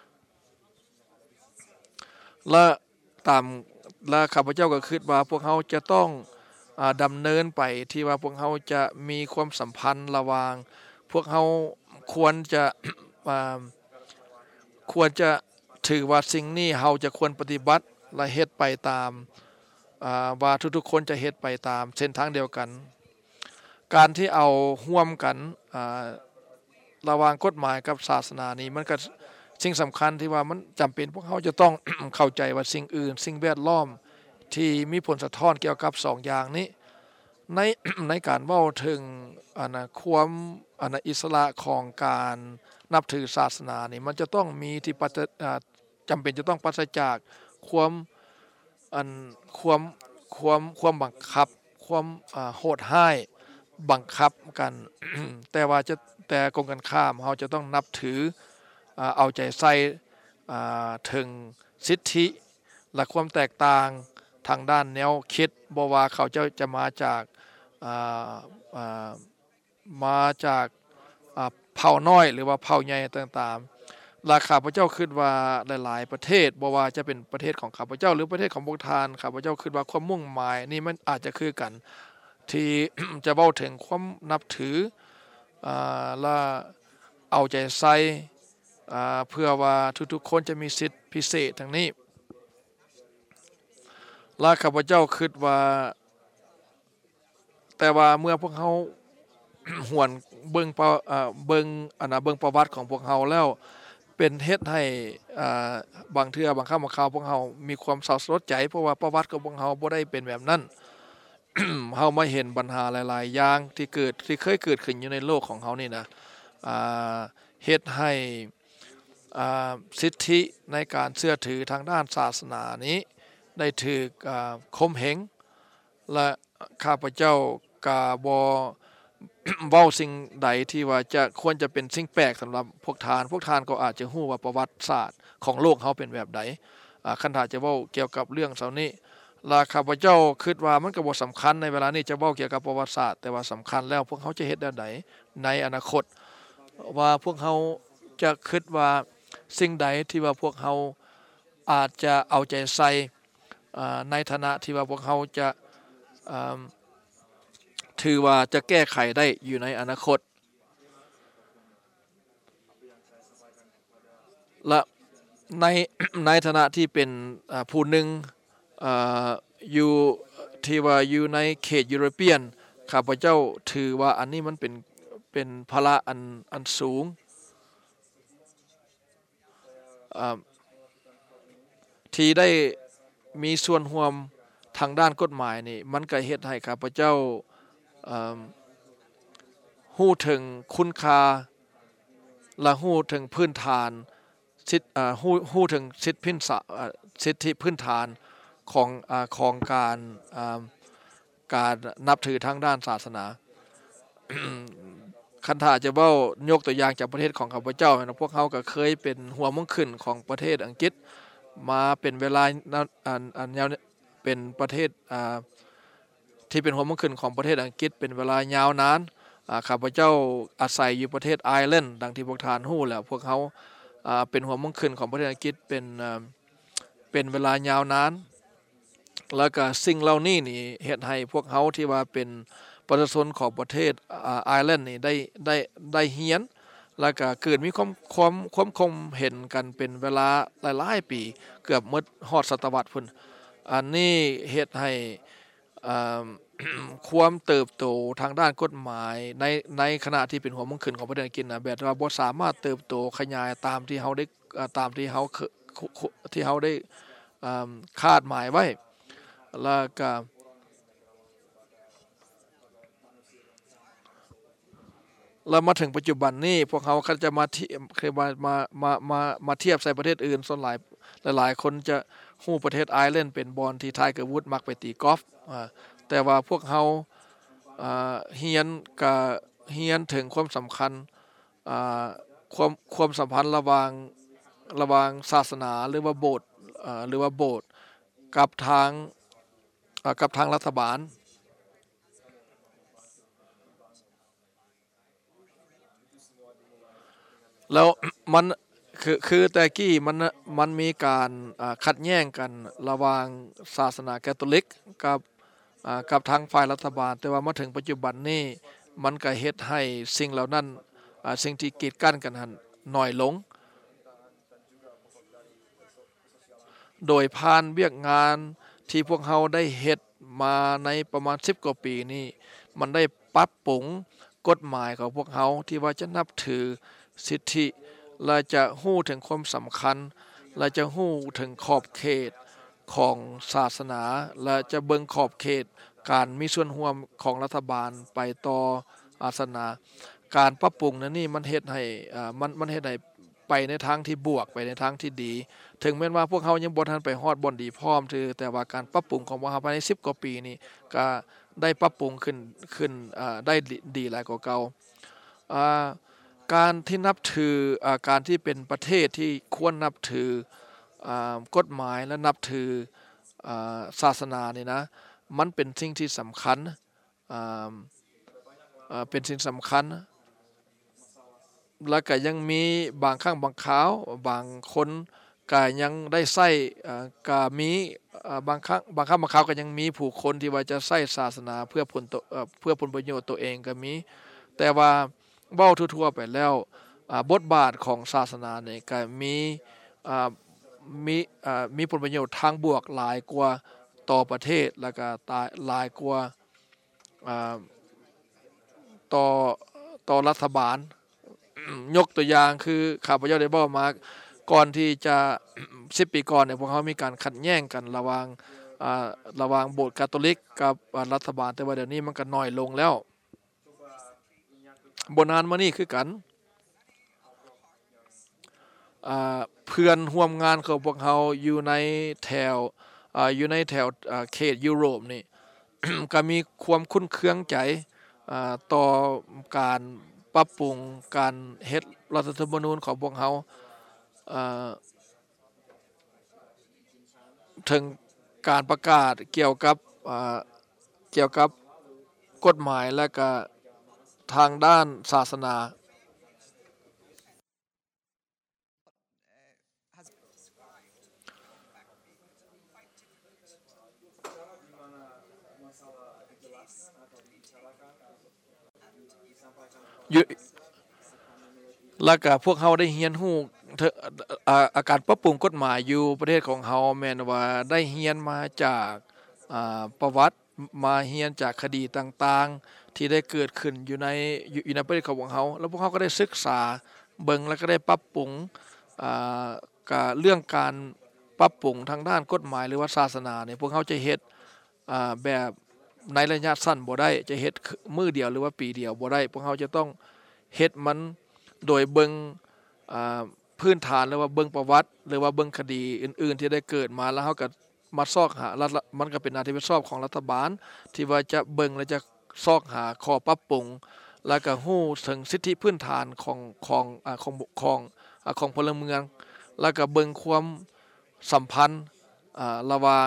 และตามและข้าพเจ้าก็คิดว่าพวกเขาจะต้องอ่าดำเนินไปที่ว่าพวกเขาจะมีความสัมพันธ์ระหว่างพวกเขาควรจะ อ่าควรจะถือว่าสิ่งนี้เราจะควรปฏิบัติและเฮ็ดไปตามอ่าว่าทุกๆคนจะเฮ็ดไปตามเส้นทางเดียวกันการที่เอาร่วมกันอ่าระหว่างกฎหมายกับศาสนานี้มันก็สิ่งสำคัญที่ว่ามันจำเป็นพวกเขาจะต้อง เข้าใจว่าสิ่งอื่นสิ่งแวดล้อมที่มีผลสะท้อนเกี่ยวกับสองอย่างนี้ใน ในการเว้าถึงอันนะความอันนะอิสระของการนับถือศาสนานี่มันจะต้องมีที่ปัจอ่าจำเป็นจะต้องปราศจากความอันความความความบังคับความอ่าโหดร้ายบังคับกัน แต่ว่าจะแต่กงกันข้ามเราจะต้องนับถืออ่าเอาใจใส่อ่าถึงสิทธิและความแตกต่างทางด้านแนวคิดบ่ว่าเขาจะจะมาจากอ่าอ่ามาจากอ่าเผ่าน้อยหรือว่าเผ่าใหญ่ต่างๆราข้าพเจ้าคิดว่าหลายๆประเทศบ่ว่าจะเป็นประเทศของข้าพเจ้าหรือประเทศของพวกท่านข้าพเจ้าคิดว่าความมุ่งหมายนี่มันอาจจะคือกันที่ จะเว้าถึงความนับถืออ่าและเอาใจใส่อ่าเพื่อว่าทุกๆคนจะมีสิทธิพิเศษทั้งนี้และข้าพเจ้าคิดว่าแต่ว่าเมื่อพวกเขา หวนเบิ่งประอ่าเบิ่งอันน่ะเบิ่งประวัติของพวกเราแล้วเป็นเฮ็ดให้อ่าบางเทื่อบางครั้งบางคราวพวกเรามีความเศร้าสลดใจเพราะว่าประวัติของพวกเราบ่ได้เป็นแบบนั้น เฮามาเห็นปัญหาหลายๆอย่างที่เกิดที่เคยเกิดขึ้นอยู่ในโลกของเฮานี่นะอ่าเฮ็ดให้อ่าสิทธิในการเชื่อถือทางด้านศาสนานี้ได้ถูกอ่าข่มเหงและข้าพเจ้าก็บ่ เว้าสิ่งใดที่ว่าจะควรจะเป็นสิ่งแปลกสำหรับพวกทานพวกทานก็อาจจะรู้ว่าประวัติศาสตร์ของโลกเฮาเป็นแบบใดอ่าคันถ้าจะเว้าเกี่ยวกับเรื่องเซานี้และข้าพเจ้าคิดว่ามันก็บ่สำคัญในเวลานี้จะเว้าเกี่ยวกับประวัติศาสตร์แต่ว่าสำคัญแล้วพวกเขาจะเฮ็ดแนวใดในอนาคตว่าพวกเขาจะคิดว่าสิ่งใดที่ว่าพวกเขาอาจจะเอาใจใส่อ่าในฐานะที่ว่าพวกเขาจะอ่าถือว่าจะแก้ไขได้อยู่ในอนาคตและใน ในฐานะที่เป็นอ่าผู้หนึ่งอ่าอยู่ที่ว่าอยู่ในเขตยุโรเปียนข้าพเจ้าถือว่าอันนี้มันเป็นเป็นภาระอันอันสูงอ่าที่ได้มีส่วนร่วมทางด้านกฎหมายนี่มันก็เฮ็ดให้ข้าพเจ้าอ่าฮู้ถึงคุณค่าและฮู้ถึงพื้นฐานสิทธิอ่าฮู้ฮู้ถึงสิทธิพื้นสะอ่าสิทธิพื้นฐานของอ่าของการอ่าการนับถือทางด้านศาสนา คันถ้าจะเว้ายกตัวอย่างจากประเทศของข้าพเจ้านะพวกเขาก็เคยเป็นหัวเมืองขึ้นของประเทศอังกฤษมาเป็นเวลาอันอันยาวเป็นประเทศอ่าที่เป็นหัวเมืองขึ้นของประเทศอังกฤษเป็นเวลายาวนานอ่าข้าพเจ้าอาศัยอยู่ประเทศไอร์แลนด์ดังที่พวกทานฮู้แล้วพวกเขาอ่าเป็นหัวเมืองขึ้นของประเทศอังกฤษเป็นอ่าเป็นเวลายาวนานแล้วก็สิ่งเหล่านี้นี่เฮ็ดให้พวกเขาที่ว่าเป็นประชาชนของประเทศอ่าไอร์แลนด์นี่ได้ได้ได้เรียนแล้วก็เกิดมีความความความคมเห็นกันเป็นเวลาหลายๆปีเกือบหมดฮอดศตวรรษพุ่นอันนี้เฮ็ดให้อ่า ความเติบโตทางด้านกฎหมายในในขณะที่เป็นหัวเมืองขึ้นของประเทศอังกฤษนะแบบว่าบ่สามารถเติบโตขยายตามที่เฮาได้อ่าตามที่เฮาเคที่เฮาได้อ่าคาดหมายไว้แล้วก็แล้วมาถึงปัจจุบันนี้พวกเขาก็จะมาเทียบคือมามามามามาเทียบใส่ประเทศอื่นส่วนหลายหลายๆคนจะฮู้ประเทศไอร์แลนด์เป็นบอลที่ไทเกอร์วูดมักไปตีกอล์ฟอ่าแต่ว่าพวกเขาอ่าเฮียนกับเฮียนถึงความสำคัญอ่าความความสัมพันธ์ระหว่างระหว่างศาสนาหรือว่าโบสถ์อ่าหรือว่าโบสถ์กับทางอ่ากับทางรัฐบาลแล้ว มันคือคือแต่กี้มันมันมีการอ่าขัดแย้งกันระหว่างศาสนาคาทอลิกกับอ่ากับทางฝ่ายรัฐบาลแต่ว่ามาถึงปัจจุบันนี้มันก็เฮ็ดให้สิ่งเหล่านั้นอ่าสิ่งที่กีดกันกันหันน้อยลงโดยผ่านเวียกงานที่พวกเราได้เฮ็ดมาในประมาณสิบกว่าปีนี้มันได้ปรับปรุงกฎหมายของพวกเราที่ว่าจะนับถือสิทธิและจะฮู้ถึงความสำคัญและจะฮู้ถึงขอบเขตของศาสนาและจะเบิ่งขอบเขตการมีส่วนร่วมของรัฐบาลไปต่อศาสนาการปรับปรุงนั้นนี่มันเฮ็ดให้อ่ามันมันเฮ็ดให้ไปในทางที่บวกไปในทางที่ดีถึงแม้ว่าพวกเขายังบ่ทันไปฮอดบ่อนดีพร้อมถือแต่ว่าการปรับปรุงของพวกเขาภายในสิบกว่าปีนี้ก็ได้ปรับปรุงขึ้นขึ้นอ่าได้ดีหลายกว่าเก่าอ่าการที่นับถืออ่าการที่เป็นประเทศที่ควรนับถืออ่ากฎหมายและนับถืออ่าศาสนานี่นะมันเป็นสิ่งที่สำคัญอ่าอ่าเป็นสิ่งสำคัญแล้วก็ยังมีบางครั้งบางคราวบางคนก็ยังได้ใช้อ่าก็มีอ่าบางครั้งบางครั้งบางคราวก็ยังมีผู้คนที่ว่าจะใช้ศาสนาเพื่อผลตเอ่อเพื่อผลประโยชน์ตัวเองก็มีแต่ว่าเว้าทั่วๆไปแล้วอ่าบทบาทของศาสนานี่ก็มีอ่ามีอ่ามีผลประโยชน์ทางบวกหลายกว่าต่อประเทศแล้วก็ตายหลายกว่าอ่าต่อต่อรัฐบาล ยกตัวอย่างคือข้าพเจ้าได้บอกมาก่อนที่จะ สิบปีก่อนเนี่ยพวกเขามีการขัดแย้งกันระหว่างอ่าระหว่างโบสถ์คาทอลิกกับอ่ารัฐบาลแต่ว่าเดี๋ยวนี้มันก็น้อยลงแล้วบ่นานมานี้คือกันอ่าเพื่อนร่วมงานของพวกเขาอยู่ในแถวอ่าอยู่ในแถวอ่าเขตยุโรปนี่ ก็มีความคุ้นเคืองใจอ่าต่อการปรับปรุงการเฮ็ดรัฐธรรมนูญของพวกเขาอ่าถึงการประกาศเกี่ยวกับอ่าเกี่ยวกับกฎหมายและก็ทางด้านศาสนาอยู่แล้วก็พวกเขาได้เรียนรู้เถอะอ่าอาการปรับปรุงกฎหมายอยู่ประเทศของเขาแม่นว่าได้เรียนมาจากอ่าประวัติมาเรียนจากคดีต่างๆที่ได้เกิดขึ้นอยู่ในอยู่อยู่ในประเทศของเขาแล้วพวกเขาก็ได้ศึกษาเบิ่งแล้วก็ได้ปรับปรุงอ่าก็เรื่องการปรับปรุงทางด้านกฎหมายหรือว่าศาสนาเนี่ยพวกเขาจะเฮ็ดอ่าแบบในระยะสั้นบ่ได้จะเฮ็ดมื้อเดียวหรือว่าปีเดียวบ่ได้พวกเขาจะต้องเฮ็ดมันโดยเบิ่งอ่าพื้นฐานหรือว่าเบิ่งประวัติหรือว่าเบิ่งคดีอื่นๆที่ได้เกิดมาแล้วเขาก็มาซอกหารัฐมันก็เป็นหน้าที่รับผิดชอบของรัฐบาลที่ว่าจะเบิ่งและจะซอกหาข้อปรับปรุงแล้วก็ฮู้ถึงสิทธิพื้นฐานของของอ่าของของอ่าของพลเมืองแล้วก็เบิ่งความสัมพันธ์อ่าระหว่าง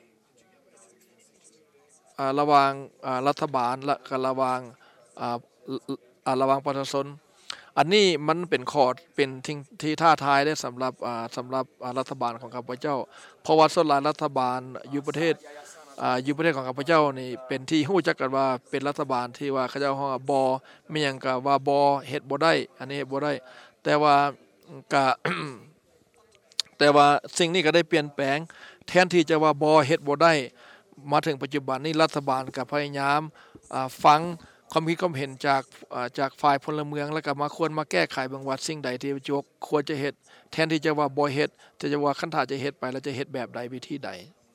อ่าระหว่างอ่ารัฐบาลและก็ระหว่างอ่าอ่าระหว่างประชาชนอันนี้มันเป็นข้อเป็นทิ้งที่ท้าทายได้สำหรับอ่าสำหรับอ่ารัฐบาลของข้าพเจ้าเพราะว่าส่วนหลายรัฐบาลอยู่ประเทศอ่าอยู่ประเทศของข้าพเจ้านี่เป็นที่ฮู้จักกันว่าเป็นรัฐบาลที่ว่าเขาเจ้าฮ้องว่าบ่มีหยังก็ว่าบ่เฮ็ดบ่ได้อันนี้เฮ็ดบ่ได้แต่ว่าก็ แต่ว่าสิ่งนี้ก็ได้เปลี่ยนแปลงแทนที่จะว่าบ่เฮ็ดบ่ได้มาถึงปัจจุบันนี้รัฐบาลก็พยายามอ่าฟังความคิดความเห็นจากอ่าจากฝ่ายพลเมืองแล้วก็มาควรมาแก้ไขบางว่าสิ่งใดที่จกควรจะเฮ็ดแทนที่จะว่าบ่เฮ็ดแต่จะว่าคันถ้าจะเฮ็ดไปแล้วจะเฮ็ดแบบใดวิธีใด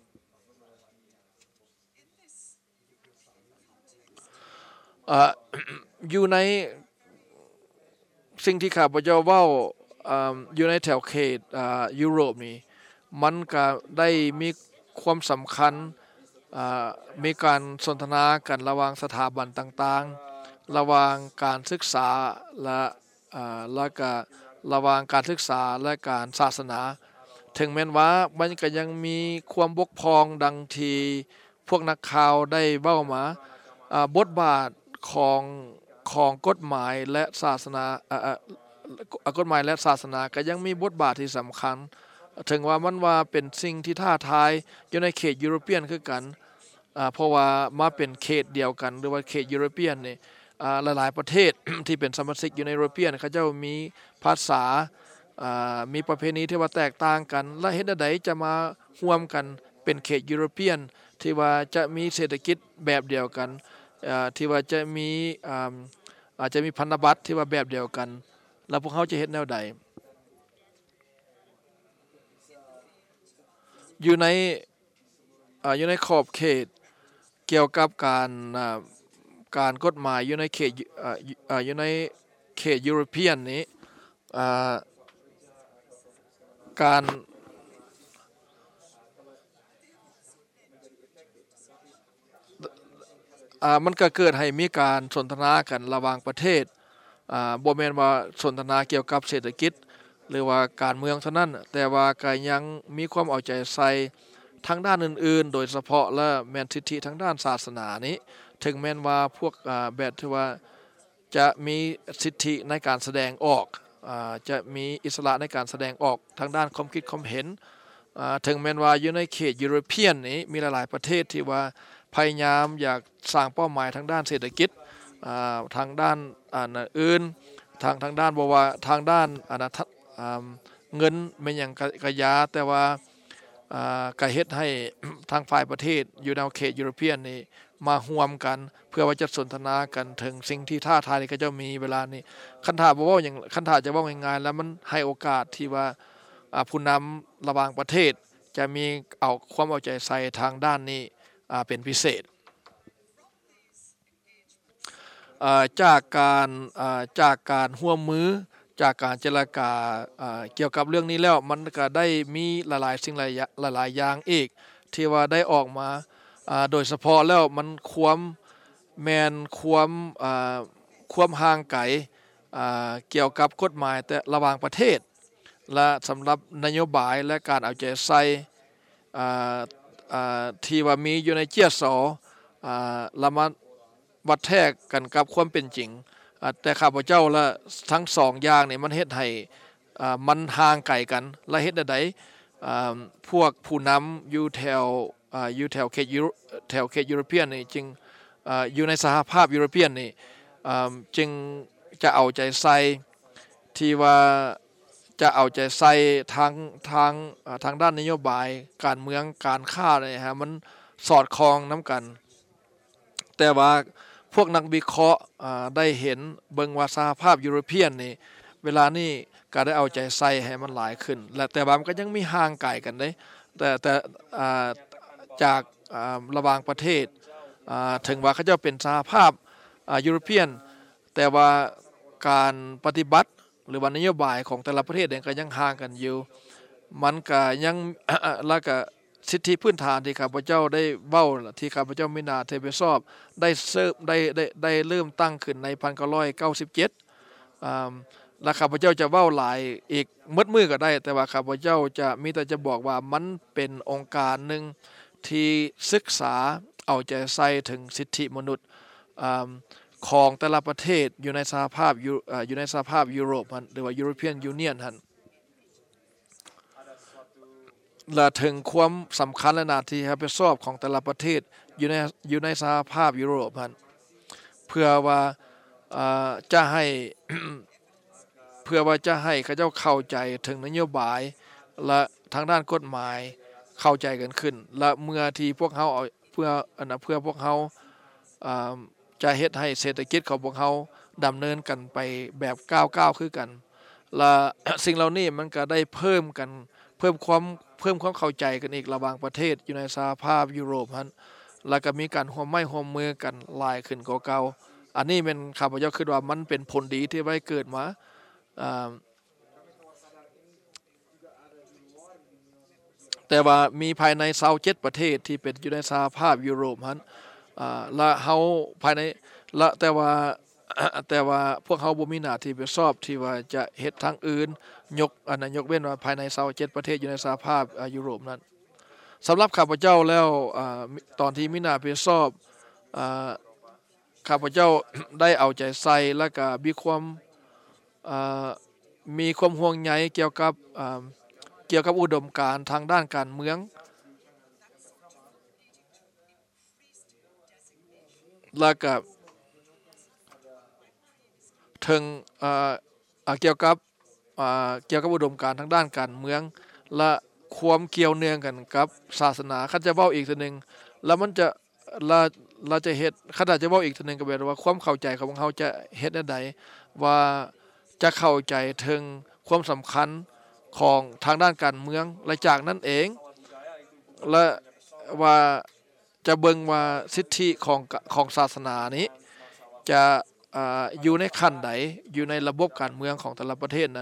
อ่า อยู่ในสิ่งที่ข้าพเจ้าเว้าอ่าอยู่ในแถวเขตอ่ายุโรปนี่มันก็ได้มีความสำคัญอ่ามีการสนทนากันระหว่างสถาบันต่างๆระหว่างการศึกษาและอ่าแล้วก็ระหว่างการศึกษาและการศาสนาถึงแม้นว่ามันก็ยังมีความบกพร่องดังที่พวกนักข่าวได้เว้ามาอ่าบทบาทของของกฎหมายและศาสนาอ่าอ่ากฎหมายและศาสนาก็ยังมีบทบาทที่สำคัญถึงว่ามันว่าเป็นสิ่งที่ท้าทายอยู่ในเขตยุโรเปียนคือกันอ่าเพราะว่ามาเป็นเขตเดียวกันหรือว่าเขตยุโรเปียนนี่อ่าหลายๆประเทศ ที่เป็นสมาชิกอยู่ในยุโรเปียนเขาเจ้ามีภาษาอ่ามีประเพณีที่ว่าแตกต่างกันและเฮ็ดใดจะมาร่วมกันเป็นเขตยุโรเปียนที่ว่าจะมีเศรษฐกิจแบบเดียวกันอ่าที่ว่าจะมีอ่าอาจจะมีพันธบัตรที่ว่าแบบเดียวกันแล้วพวกเขาจะเฮ็ดแนวใดอยู่ในอ่าอยู่ในขอบเขตเกี่ยวกับการอ่าการกฎหมายอยู่ในเขตอ่าอ่าอยู่ในเขตยุโรเปียนนี้อ่าการอ่ามันก็เกิดให้มีการสนทนากันระหว่างประเทศอ่าบ่แม่นว่าสนทนาเกี่ยวกับเศรษฐกิจหรือว่าการเมืองเท่านั้นแต่ว่าก็ยังมีความเอาใจใส่ทางด้านอื่นๆโดยเฉพาะและแม่นสิทธิทางด้านศาสนานี้ถึงแม้นว่าพวกอ่าแบบที่ว่าจะมีสิทธิในการแสดงออกอ่าจะมีอิสระในการแสดงออกทางด้านความคิดความเห็นอ่าถึงแม้นว่าอยู่ในเขตยุโรเปียนนี้มีหลายๆประเทศที่ว่าพยายามอยากสร้างเป้าหมายทางด้านเศรษฐกิจอ่าทางด้านอ่าอื่นทางทางด้านบ่ว่าทางด้านอ่าอ่าเงินแม่นหยังกะยาแต่ว่าอ่าก็เฮ็ดให้ ทางฝ่ายประเทศอยู่ในเขตยุโรเปียนนี่มาร่วมกันเพื่อว่าจะสนทนากันถึงสิ่งที่ท้าทายที่เขาเจ้ามีเวลานี้คันถ้าบ่เว้าหยังคันถ้าจะเว้าง่ายๆแล้วมันให้โอกาสที่ว่าอ่าผู้นำระหว่างประเทศจะมีเอาความเอาใจใส่ทางด้านนี้อ่าเป็นพิเศษอ่าจากการอ่าจากการร่วมมือจากการเจรจาอ่าเกี่ยวกับเรื่องนี้แล้วมันก็ได้มีหลายๆสิ่งหลายอย่างหลายๆอย่างอีกที่ว่าได้ออกมาอ่าโดยเฉพาะแล้วมันความแม่นความอ่าความห่างไกลอ่าเกี่ยวกับกฎหมายแต่ระหว่างประเทศและสำหรับนโยบายและการเอาใจใส่อ่าอ่าที่ว่ามีอยู่ในเจียสออ่าละมาวัดแทกกันกับความเป็นจริงอ่าแต่ข้าพเจ้าและทั้งสองอย่างนี่มันเฮ็ดให้อ่ามันห่างไกลกันและเฮ็ดใดอ่าพวกผู้นำอยู่แถวอ่าอยู่แถวเขตยุโรแถวเขตยุโรเปียนนี่จึงอ่าอยู่ในสหภาพยุโรเปียนนี่อ่าจึงจะเอาใจใส่ที่ว่าจะเอาใจใส่ทางทางอ่าทางด้านนโยบายการเมืองการค้าเนี่ยฮะมันสอดคล้องนำกัน แต่ว่าพวกนักวิเคราะห์อ่าได้เห็นเบิ่งว่าสหภาพยุโรเปียนนี่เวลานี้ก็ได้เอาใจใส่ให้มันหลายขึ้นและแต่ว่ามันก็ยังมีห่างไกลกันเด้แต่แต่อ่าจากอ่าระหว่างประเทศอ่าถึงว่าเขาเจ้าเป็นสหภาพอ่ายุโรเปียนแต่ว่าการปฏิบัติหรือว่านโยบายของแต่ละประเทศเนี่ยก็ยังห่างกันอยู่มันก็ยัง แล้วก็สิทธิพื้นฐานที่ข้าพเจ้าได้เว้าที่ข้าพเจ้ามินาเทเบซอบได้เสิร์ฟได้ได้ได้เริ่มตั้งขึ้นในหนึ่งพันเก้าร้อยเก้าสิบเจ็ดอ่าและข้าพเจ้าจะเว้าหลายอีกหมดมือก็ได้แต่ว่าข้าพเจ้าจะมีแต่จะบอกว่ามันเป็นองค์การหนึ่งที่ศึกษาเอาใจใส่ถึงสิทธิมนุษย์อ่าของแต่ละประเทศอยู่ในสหภาพยุอ่าอยู่ในสหภาพยุโรปหั่นหรือว่า European Union หั่น และถึงความสำคัญและหน้าที่รับผิดชอบของแต่ละประเทศอยู่ในอยู่ในสหภาพยุโรปหั่นเพื่อว่าอ่าจะให้ เพื่อว่าจะให้เขาเจ้าเข้าใจถึงนโยบายและทางด้านกฎหมายเข้าใจกันขึ้นและเมื่อที่พวกเขาเอาเพื่ออันนะเพื่อพวกเขาอ่าจะเฮ็ดให้เศรษฐกิจของพวกเขาดำเนินกันไปแบบก้าวๆคือกันและ สิ่งเหล่านี้มันก็ได้เพิ่มกันเพิ่มความเพิ่มความเข้าใจกันอีกระหว่างประเทศอยู่ในสหภาพยุโรปนั้นแล้วก็มีการร่วมไม้ร่วมมือกันหลายขึ้นกว่าเก่าอันนี้เป็นข้าพเจ้าคิดว่ามันเป็นผลดีที่ไว้เกิดมาอ่าแต่ว่ามีภายในยี่สิบเจ็ดประเทศที่เป็นอยู่ในสหภาพยุโรปหั้นอ่าและเฮาภายในละแต่ว่า แต่ว่าพวกเขาบ่มีหน้าที่ไปสอบที่ว่าจะเฮ็ดทางอื่นยกอันนั้นยกเว้นว่าภายในยี่สิบเจ็ดประเทศอยู่ในสหภาพอ่ายุโรปนั้นสำหรับข้าพเจ้าแล้วอ่าตอนที่มีหน้าไปสอบอ่าข้าพเจ้า ได้เอาใจใส่และก็มีความอ่ามีความห่วงใยเกี่ยวกับอ่าเกี่ยวกับอุดมการณ์ทางด้านการเมืองและก็ถึงอ่าอ่าเกี่ยวกับอ่าเกี่ยวกับอุดมการณ์ทางด้านการเมืองและความเกี่ยวเนื่องกันกับศาสนาคันจะเว้าอีกทีนึงแล้วมันจะเราเราจะเฮ็ดคันจะเว้าอีกทีนึงก็แปลว่าความเข้าใจของเฮาจะเฮ็ดแนวใดว่าจะเข้าใจถึงความสำคัญของทางด้านการเมืองและจากนั้นเองและว่าจะเบิ่งว่าสิทธิของของศาสนานี้จะอ่าอยู่ในขั้นใดอยู่ในระบบการเมืองของแต่ละประเทศนั้น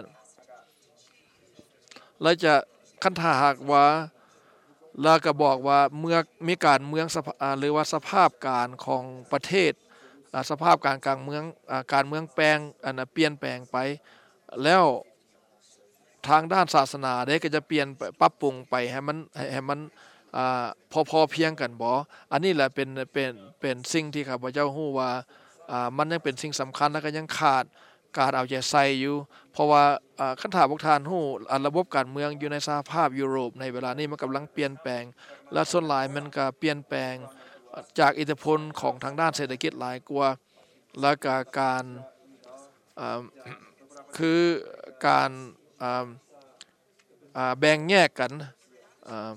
และจะคันถ้าหากว่าเราก็บอกว่าเมื่อมีการเมืองสภาอ่าหรือว่าสภาพการของประเทศอ่าสภาพการกลางเมืองอ่าการเมืองแปลงอันน่ะเปลี่ยนแปลงไปแล้วทางด้านศาสนาได้ก็จะเปลี่ยนไปปรับปรุงไปให้มันให้ให้มันอ่าพอพอเพียงกันบ่อันนี้แหละเป็นเป็นเป็นสิ่งที่ข้าพเจ้าฮู้ว่าอ่ามันยังเป็นสิ่งสำคัญและก็ยังขาดการเอาใจใส่อยู่เพราะว่าอ่าคันถ้าพวกท่านฮู้อ่าระบบการเมืองอยู่ในสหภาพยุโรปในเวลานี้มันกำลังเปลี่ยนแปลงและส่วนหลายมันก็เปลี่ยนแปลงจากอิทธิพลของทางด้านเศรษฐกิจหลายกว่าและก็การอ่าคือการอ่าอ่าแบ่งแยกกันอ่า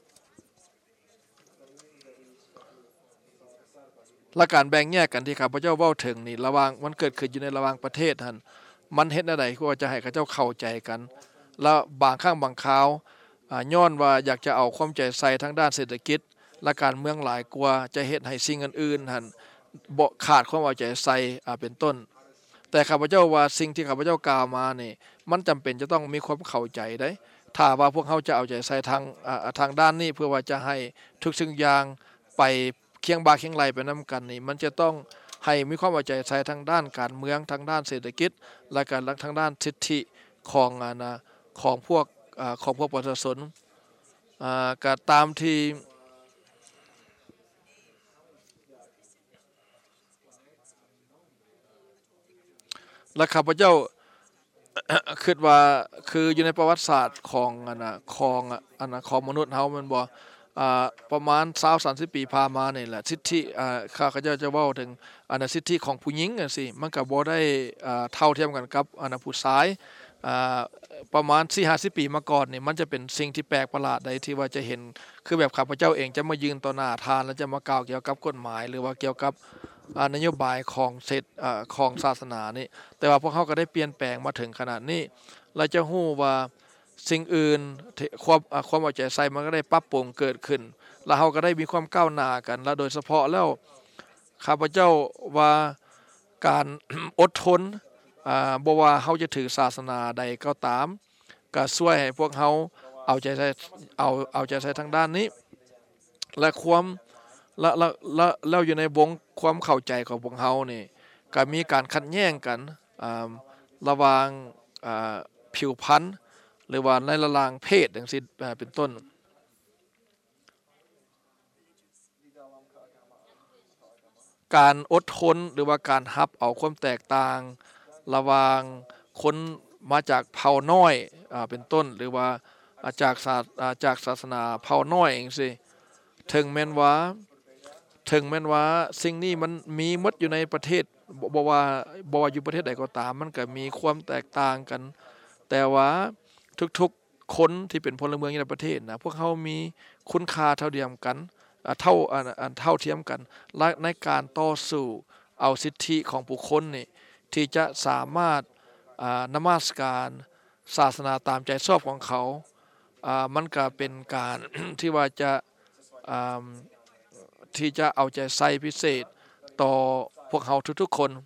และการแบ่งแยกกันที่ข้าพเจ้าเว้าถึงนี่ระหว่างมันเกิดขึ้นอยู่ในระหว่างประเทศหั่นมันเฮ็ดแนวใดคือว่าจะให้เขาเจ้าเข้าใจกันแล้วบางครั้งบางคราวอ่าย้อนว่าอยากจะเอาความใจใส่ทางด้านเศรษฐกิจและการเมืองหลายกว่าจะเฮ็ดให้สิ่งอื่นๆหั่นบ่ขาดความเอาใจใส่อ่าเป็นต้นแต่ข้าพเจ้าว่าสิ่งที่ข้าพเจ้ากล่าวมานี่มันจำเป็นจะต้องมีความเข้าใจได้ถ้าว่าพวกเขาจะเอาใจใส่ทางอ่าทางด้านนี้เพื่อว่าจะให้ทุกสิ่งอย่างไปเคียงบ่าเคียงไหลไปนํกันนี่มันจะต้องให้มีความเอาใจใส่ทางด้านการเมืองทางด้านเศรษฐกิจและก็ทางด้านสิทธิของอ่านะของพวกอ่าของพวกประชาชนอ่าก็ตามที่และข้าพเจ้า คิดว่าคืออยู่ในประวัติศาสตร์ของอันน่ะของอันน่ะของมนุษย์เฮาแม่นบ่อ่าประมาณยี่สิบ สามสิบปีผ่านมานี่แหละสิทธิอ่าข้าพเจ้าจะเว้าถึงอันน่ะสิทธิของผู้หญิงจังซี่มันก็บ่ได้อ่าเท่าเทียมกันกับอันน่ะผู้ชายอ่าประมาณ สี่ห้าสิบ ปีมาก่อนนี่มันจะเป็นสิ่งที่แปลกประหลาดใดที่ว่าจะเห็นคือแบบข้าพเจ้าเองจะมายืนต่อหน้าทานแล้วจะมากล่าวเกี่ยวกับกฎหมายหรือว่าเกี่ยวกับอ่านโยบายของเศรษฐอ่าของศาสนานี่แต่ว่าพวกเขาก็ได้เปลี่ยนแปลงมาถึงขนาดนี้เราจะฮู้ว่าสิ่งอื่นที่ความอ่าความเอาใจใส่มันก็ได้ปรับปรุงเกิดขึ้นแล้วเราก็ได้มีความก้าวหน้ากันและโดยเฉพาะแล้วข้าพเจ้าว่าการ อดทนอ่าบ่ว่าเฮาจะถือศาสนาใดก็ตามก็ช่วยให้พวกเฮาเอาใจใส่เอาเอาใจใส่ทางด้านนี้และความและและและแล้วอยู่ในวงความเข้าใจของพวกเฮานี่ก็มีการขัดแย้งกันอ่าระหว่างอ่าผิวพรรณหรือว่าในระหว่างเพศจังซี่อ่าเป็นต้นการอดทนหรือว่าการรับเอาความแตกต่างระหว่างคนมาจากเผ่าน้อยอ่าเป็นต้นหรือว่าอ่าจากศาสอ่าจากศาสนาเผ่าน้อยจังซี่ถึงแม้นว่าถึงแม้นว่าสิ่งนี้มันมีหมดอยู่ในประเทศบ่บ่ว่าบ่ว่าอยู่ประเทศใดก็ตามมันก็มีความแตกต่างกันแต่ว่าทุกๆคนที่เป็นพลเมืองอยู่ในประเทศนะพวกเขามีคุณค่าเท่าเทียมกันอ่าเท่าอ่าอ่าเท่าเทียมกันและในการต่อสู้เอาสิทธิของบุคคลนี่ที่จะสามารถอ่านมัสการศาสนาตามใจชอบของเขาอ่ามันก็เป็นการ ที่ว่าจะอ่าที่จะเอาใจใส่พิเศษต่อพวกเขาทุกๆคน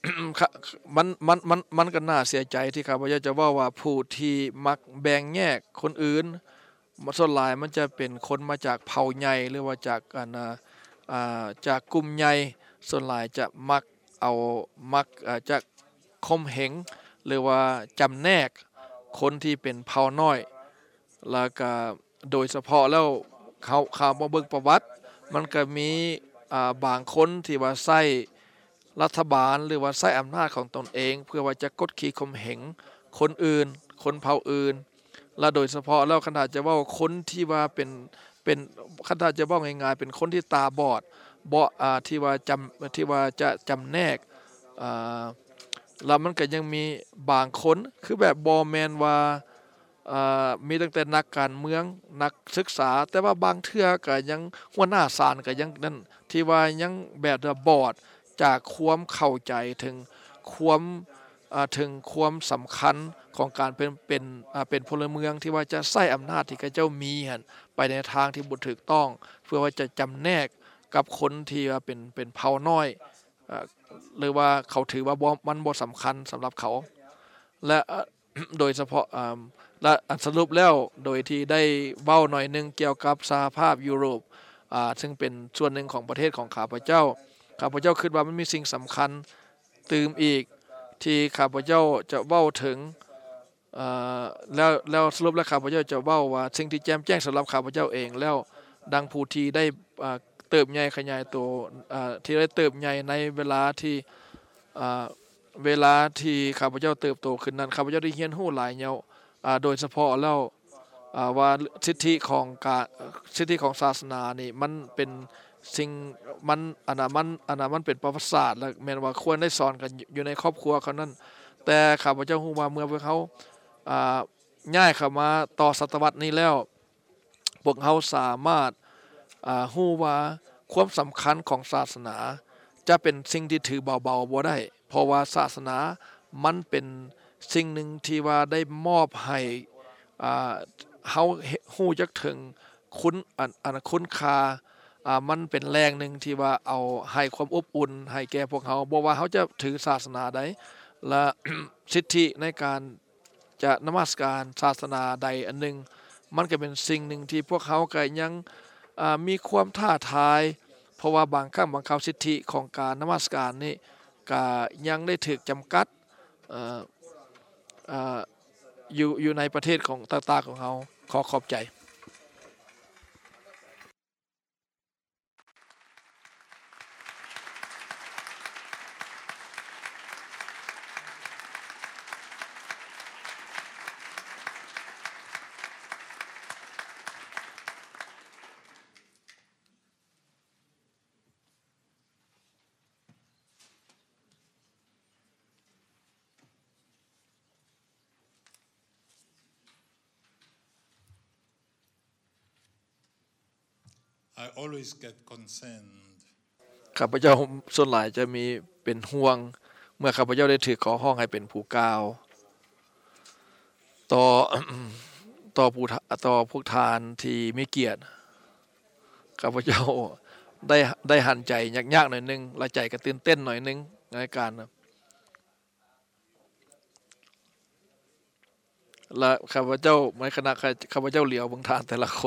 มันมันมันมันก็น่าเสียใจที่ข้าพเจ้าจะว่าว่าผู้ที่มักแบ่งแยกคนอื่นมันส่วนหลายมันจะเป็นคนมาจากเผ่าใหญ่หรือว่าจากอันน่ะอ่าจากกลุ่มใหญ่ส่วนหลายจะมักเอามักอ่าจะข่มเหงหรือว่าจำแนกคนที่เป็นเผ่าน้อยแล้วก็โดยเฉพาะแล้วเขาเขามาเบิ่งประวัติมันก็มีอ่าบางคนที่ว่าใช้รัฐบาลหรือว่าใช้อำนาจของตนเองเพื่อว่าจะกดขี่ข่มเหงคนอื่นคนเผ่าอื่นและโดยเฉพาะแล้วขนาดจะว่าคนที่ว่าเป็นเป็นขนาดจะว่าง่ายๆเป็นคนที่ตาบอดบ่อ่าที่ว่าจำที่ว่าจะจำแนกอ่าแล้วมันก็ยังมีบางคนคือแบบบ่แม่นว่าอ่ามีตั้งแต่นักการเมืองนักศึกษาแต่ว่าบางเทื่อก็ยังหัวหน้าศาลก็ยังนั่นที่ว่ายังแบบว่าบอดจากความเข้าใจถึงความอ่าถึงความสำคัญของการเป็นเป็นอ่าเป็นพลเมืองที่ว่าจะใช้อำนาจที่เขาเจ้ามีหั่นไปในทางที่บ่ถูกต้องเพื่อว่าจะจำแนกกับคนที่ว่าเป็นเป็นเผ่าน้อยอ่าหรือว่าเขาถือว่าบ่มันบ่สำคัญสำหรับเขาและอ่า โดยเฉพาะอ่าและสรุปแล้วโดยที่ได้เว้าหน่อยหนึงเกี่ยวกับสหภาพยุโรปอ่าซึ่งเป็นส่วนหนึ่งของประเทศของข้าพเจ้าข้าพเจ้าคิดว่ามันมีสิ่งสำคัญตื่มอีกที่ข้าพเจ้าจะเว้าถึงเอ่อแล้วแล้วสรุปแล้วข้าพเจ้าจะเว้าว่าสิ่งที่แจ่มแจ้งสำหรับข้าพเจ้าเองแล้วดังผู้ที่ได้อ่าเติบใหญ่ขยายตัวอ่าที่ได้เติบใหญ่ในเวลาที่อ่าเวลาที่ข้าพเจ้าเติบโตขึ้นนั้นข้าพเจ้าได้เรียนรู้หลายแนวอ่าโดยเฉพาะแล้วอ่าว่าสิทธิของการสิทธิของศาสนานี่มันเป็นสิ่งมันอันนั้นมันอันนั้นมันเป็นประวัติศาสตร์และแม้นว่าควรได้สอนกันอยู่ในครอบครัวเขานั้นแต่ข้าพเจ้ารู้ว่าเมื่อพวกเขาอ่าย้ายเข้ามาต่อศตวรรษนี้แล้วพวกเขาสามารถอ่ารู้ว่าความสำคัญของศาสนาจะเป็นสิ่งที่ถือเบาๆบ่ได้เพราะว่าศาสนามันเป็นสิ่งหนึ่งที่ว่าได้มอบให้อ่าเฮารู้จักถึงคุณอันอันคุณค่าอ่ามันเป็นแรงหนึ่งที่ว่าเอาให้ความอบอุ่นให้แก่พวกเขาบ่ว่าเขาจะถือศาสนาใดและ สิทธิในการจะนมัสการศาสนาใดอันหนึ่งมันก็เป็นสิ่งหนึ่งที่พวกเขาก็ยังอ่ามีความท้าทายเพราะว่าบางครั้งบางคราวสิทธิของการนมัสการนี่ก็ยังได้ถูกจำกัดเอ่อเอ่ออยู่อยู่ในประเทศของต่างๆของเขาขอขอบใจ I always get concerned ข้าพเจ้าส่วนหลายจะมีเป็นห่วงเมื่อข้าพเจ้าได้ถือขอห้องให้เป็นผู้กล่าวต่อ ต่อผู้ทต่อพวกทานที่มีเกียรติข้าพเจ้าได้ได้หันใจยากๆหน่อยนึงและใจก็ตื่นเต้นหน่อยนึงในการและข้าพเจ้าในขณะข้าพเจ้าเหลียวเบิ่งทานแต่ละคน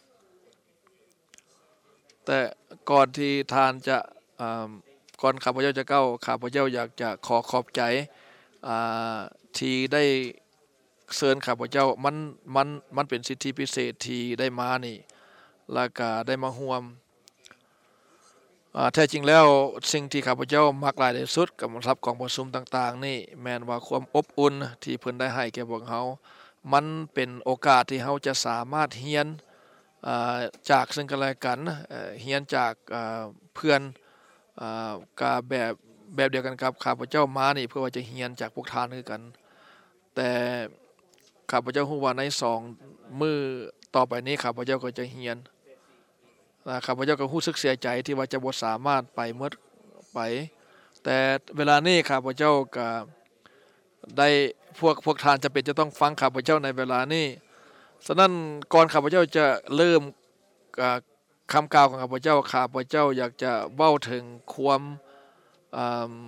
แต่ก่อนที่ทานจะอ่าก่อนข้าพเจ้าจะเข้าข้าพเจ้าอยากจะขอขอบใจอ่าที่ได้เชิญข้าพเจ้ามันมันมันเป็นสิทธิพิเศษที่ได้มานี่แล้วก็ได้มาร่วมอ่าแท้จริงแล้วสิ่งที่ข้าพเจ้ามักหลายที่สุดกับรับของประชุมต่างๆนี่แม้นว่าความอบอุ่นที่เพิ่นได้ให้แก่พวกเฮามันเป็นโอกาสที่เฮาจะสามารถเรียนอ่าจากซึ่งกันและกันเอ่อเรียนจากอ่าเพื่อนอ่าก็แบบแบบเดียวกันกับข้าพเจ้ามานี่เพื่อว่าจะเรียนจากพวกท่านคือกันแต่ข้าพเจ้ารู้ว่าในสองมื้อต่อไปนี้ข้าพเจ้าก็จะเรียนและข้าพเจ้าก็รู้สึกเสียใจที่ว่าจะบ่สามารถไปหมดไปแต่เวลานี้ข้าพเจ้าก็ได้พวกพวกท่านจะเป็นจะต้องฟังข้าพเจ้าในเวลานี้ฉะนั้นก่อนข้าพเจ้าจะเริ่มอ่าคำกล่าวของข้าพเจ้าข้าพเจ้าอยากจะเว้าถึงความอ่า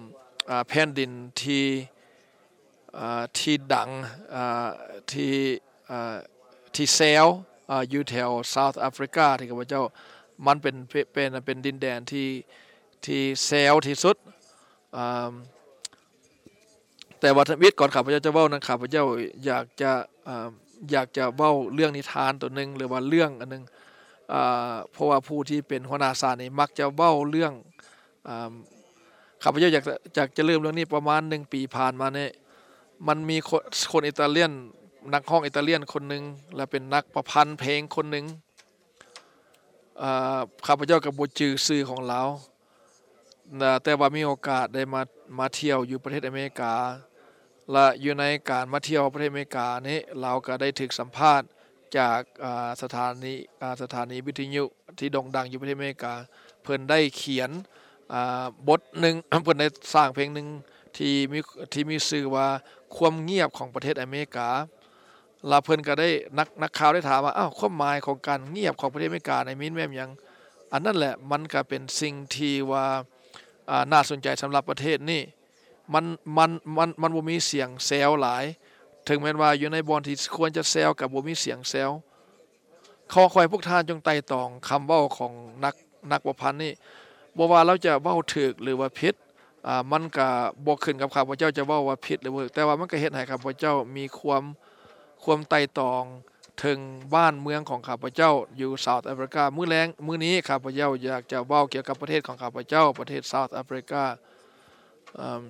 อ่าแผ่นดินที่อ่าที่ดังอ่าที่อ่าที่เซลอ่าอยู่แถวเซาท์แอฟริกาที่ข้าพเจ้ามันเป็นเป็นเป็นดินแดนที่ที่เซลที่สุดอ่าแต่ว่าวิทย์ก่อนข้าพเจ้าจะเว้านั้นข้าพเจ้าอยากจะอ่าอยากจะเว้าเรื่องนิทานตัวหนึงหรือว่าเรื่องอันนึงอ่าเพราะว่าผู้ที่เป็นหัวหน้าศาสตร์นี่มักจะเว้าเรื่องอ่าข้าพเจ้าอยากอยากจะเริ่มเรื่องนี้ประมาณหนึ่งปีผ่านมาเนี่ยมันมีคนคนอิตาเลียนนักร้องอิตาเลียนคนหนึ่งและเป็นนักประพันธ์เพลงคนหนึ่งอ่าข้าพเจ้าก็บ่จื่อชื่อของเรานะแต่ว่ามีโอกาสได้มามาเที่ยวอยู่ประเทศอเมริกาและอยู่ในการมาเที่ยวประเทศอเมริกานี้เราก็ได้ถูกสัมภาษณ์จากอ่าสถานีอ่าสถานีวิทยุที่โด่งดังอยู่ประเทศอเมริกาเพิ่นได้เขียนอ่าบทหนึ่ง เพิ่นได้สร้างเพลงหนึ่งที่มีที่มีชื่อว่าความเงียบของประเทศอเมริกาแลาเพิ่นก็ได้นักนักข่าวได้ถามว่าอ้าวความหมายของการเงียบของประเทศอเมริกาในมีนแม่นหยังอันนั้นแหละมันก็เป็นสิ่งที่ว่าอ่าน่าสนใจสำหรับประเทศนี้มันมันมันมันบ่มีเสียงแซวหลายถึงแม้ว่าอยู่ในบอนที่ควรจะแซวกับบ่มีเสียงแซวขอขอให้พวกท่านจงไต่ตองคำเว้าของนักนักประพันธ์นี้บ่ว่าเราจะเว้าถูกหรือว่าผิดอ่ามันก็บ่ขึ้นกับข้าพเจ้าจะเว้าว่าผิดหรือบ่ถูกแต่ว่ามันก็เฮ็ดให้ข้าพเจ้ามีความความไต่ตองถึงบ้านเมืองของข้าพเจ้าอยู่เซาท์แอฟริกามื้อแลงมื้อนี้ข้าพเจ้าอยากจะเว้าเกี่ยวกับประเทศของข้าพเจ้าประเทศเซาท์แอฟริกาอ่า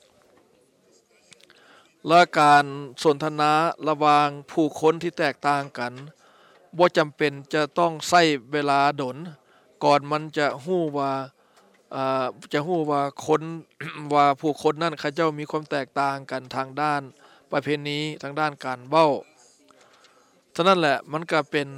และการสนทนาระหว่างผู้คนที่แตกต่างกันบ่จำเป็นจะต้องใช้เวลาดนก่อนมันจะฮู้ว่าอ่าจะฮู้ว่าคน ว่าผู้คนนั้นเขาเจ้ามีความแตกต่างกันทางด้านประเพณีทางด้านการเว้าฉะนั้นแหละมันก็เป็น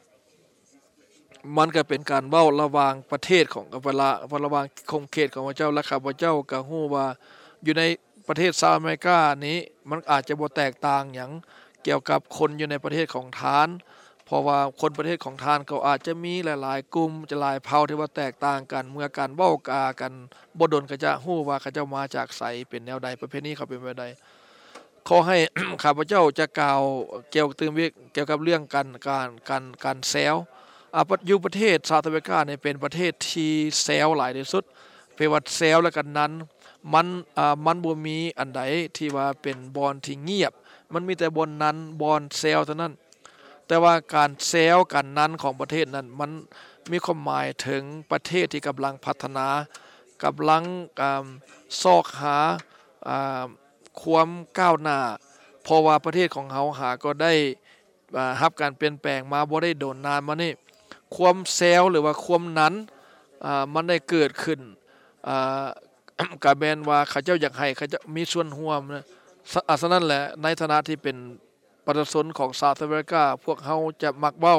มันก็เป็นการเว้าระหว่างประเทศของเวลาระหว่างคงเขตของพระเจ้าและข้าพเจ้าก็ฮู้ว่าอยู่ในประเทศเซาท์อเมริกานี้มันอาจจะบ่แตกต่างหยังเกี่ยวกับคนอยู่ในประเทศของทานเพราะว่าคนประเทศของทานก็อาจจะมีหลายๆกลุ่มจะหลายเผ่าที่ว่าแตกต่างกันเมื่อการเว้ากากันบ่ดนก็จะฮู้ว่าเขาเจ้ามาจากไสเป็นแนวใดประเพณีเขาเป็นแบบใดขอให้ ข้าพเจ้าจะกล่าวเกี่ยวกับเกี่ยวกับเรื่องการการการการแซวอ่าอยู่ประเทศเซาท์อเมริกาเนี่ยเป็นประเทศที่แซวหลายที่สุดเพราะว่าแซวแล้วกันนั้นมันอ่ามันบ่มีอันใดที่ว่าเป็นบอนที่เงียบมันมีแต่บอนนั้นบอนแซวเท่านั้นแต่ว่าการแซวกันนั้นของประเทศนั้นมันมีความหมายถึงประเทศที่กำลังพัฒนากำลังอ่าซอกหาอ่าความก้าวหน้าเพราะว่าประเทศของเฮาหาก็ได้อ่ารับการเปลี่ยนแปลงมาบ่ได้โดนนานมานี่ความแซวหรือว่าความนั้นอ่ามันได้เกิดขึ้นอ่า ก็แม่นว่าเขาเจ้าอยากให้เขาจะมีส่วนร่วมนะอ่าฉะนั้นแหละในฐานะที่เป็นประชาชนของเซาท์อเมริกาพวกเฮาจะมักเว้า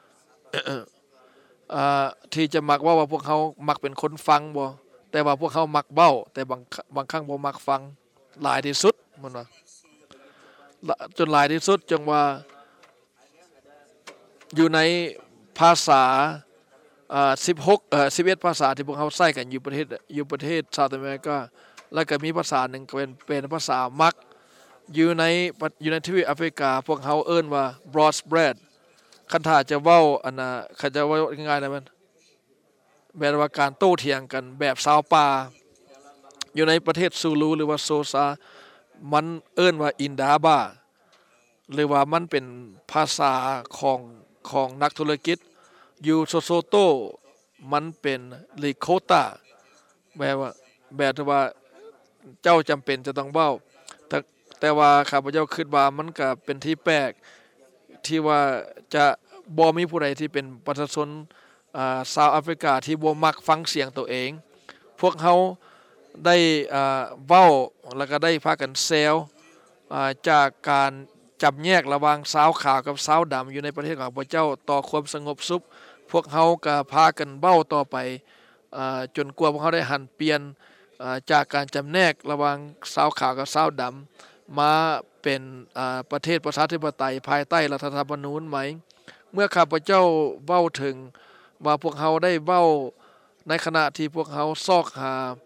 อ่าที่จะมักเว้าว่าพวกเฮามักเป็นคนฟังบ่แต่ว่าพวกเฮามักเว้าแต่บางบางครั้งบ่มักฟังหลายที่สุดมันว่าจนหลายที่สุดจังว่าอยู่ในภาษาอ่าสิบหกเอ่อสิบเอ็ดภาษาที่พวกเฮาใช้กันอยู่ประเทศอยู่ประเทศเซาท์อเมริกาแล้วก็มีภาษาหนึ่งเป็นเป็นภาษามักอยู่ในอยู่ในทวีปแอฟริกาพวกเฮาเอิ้นว่า broad spread คันถ้าจะเว้าอันน่ะเขาจะเว้าง่ายๆนะมันแบบว่าการโต้เถียงกันแบบชาวป่าอยู่ในประเทศซูลูหรือว่าโซซามันเอิ้นว่าอินดาบาหรือว่ามันเป็นภาษาของของนักธุรกิจอยู่โซโซโตมันเป็นลิโคตาแบบว่าแบบว่าเจ้าจำเป็นจะต้องเว้าแต่แต่ว่าข้าพเจ้าคิดว่ามันก็เป็นที่แปลกที่ว่าจะบ่มีผู้ใดที่เป็นประชาชนอ่าชาวแอฟริกาที่บ่มักฟังเสียงตัวเองพวกเฮาได้อ่าเว้าแล้วก็ได้พากันแซวอ่าจากการจับแยกระหว่างชาวขาวกับชาวดำอยู่ในประเทศของพระเจ้าต่อความสงบสุขพวกเฮาก็พากันเว้าต่อไปอ่าจนกว่าพวกเฮาได้หันเปลี่ยนอ่าจากการจำแนกระหว่างชาวขาวกับชาวดำมาเป็นอ่าประเทศประชาธิปไตยภายใต้รัฐธรรมนูญไหมเมื่อข้าพเจ้าเว้าถึงว่าพวกเฮาได้เว้าในขณะที่พวกเฮาซอกหา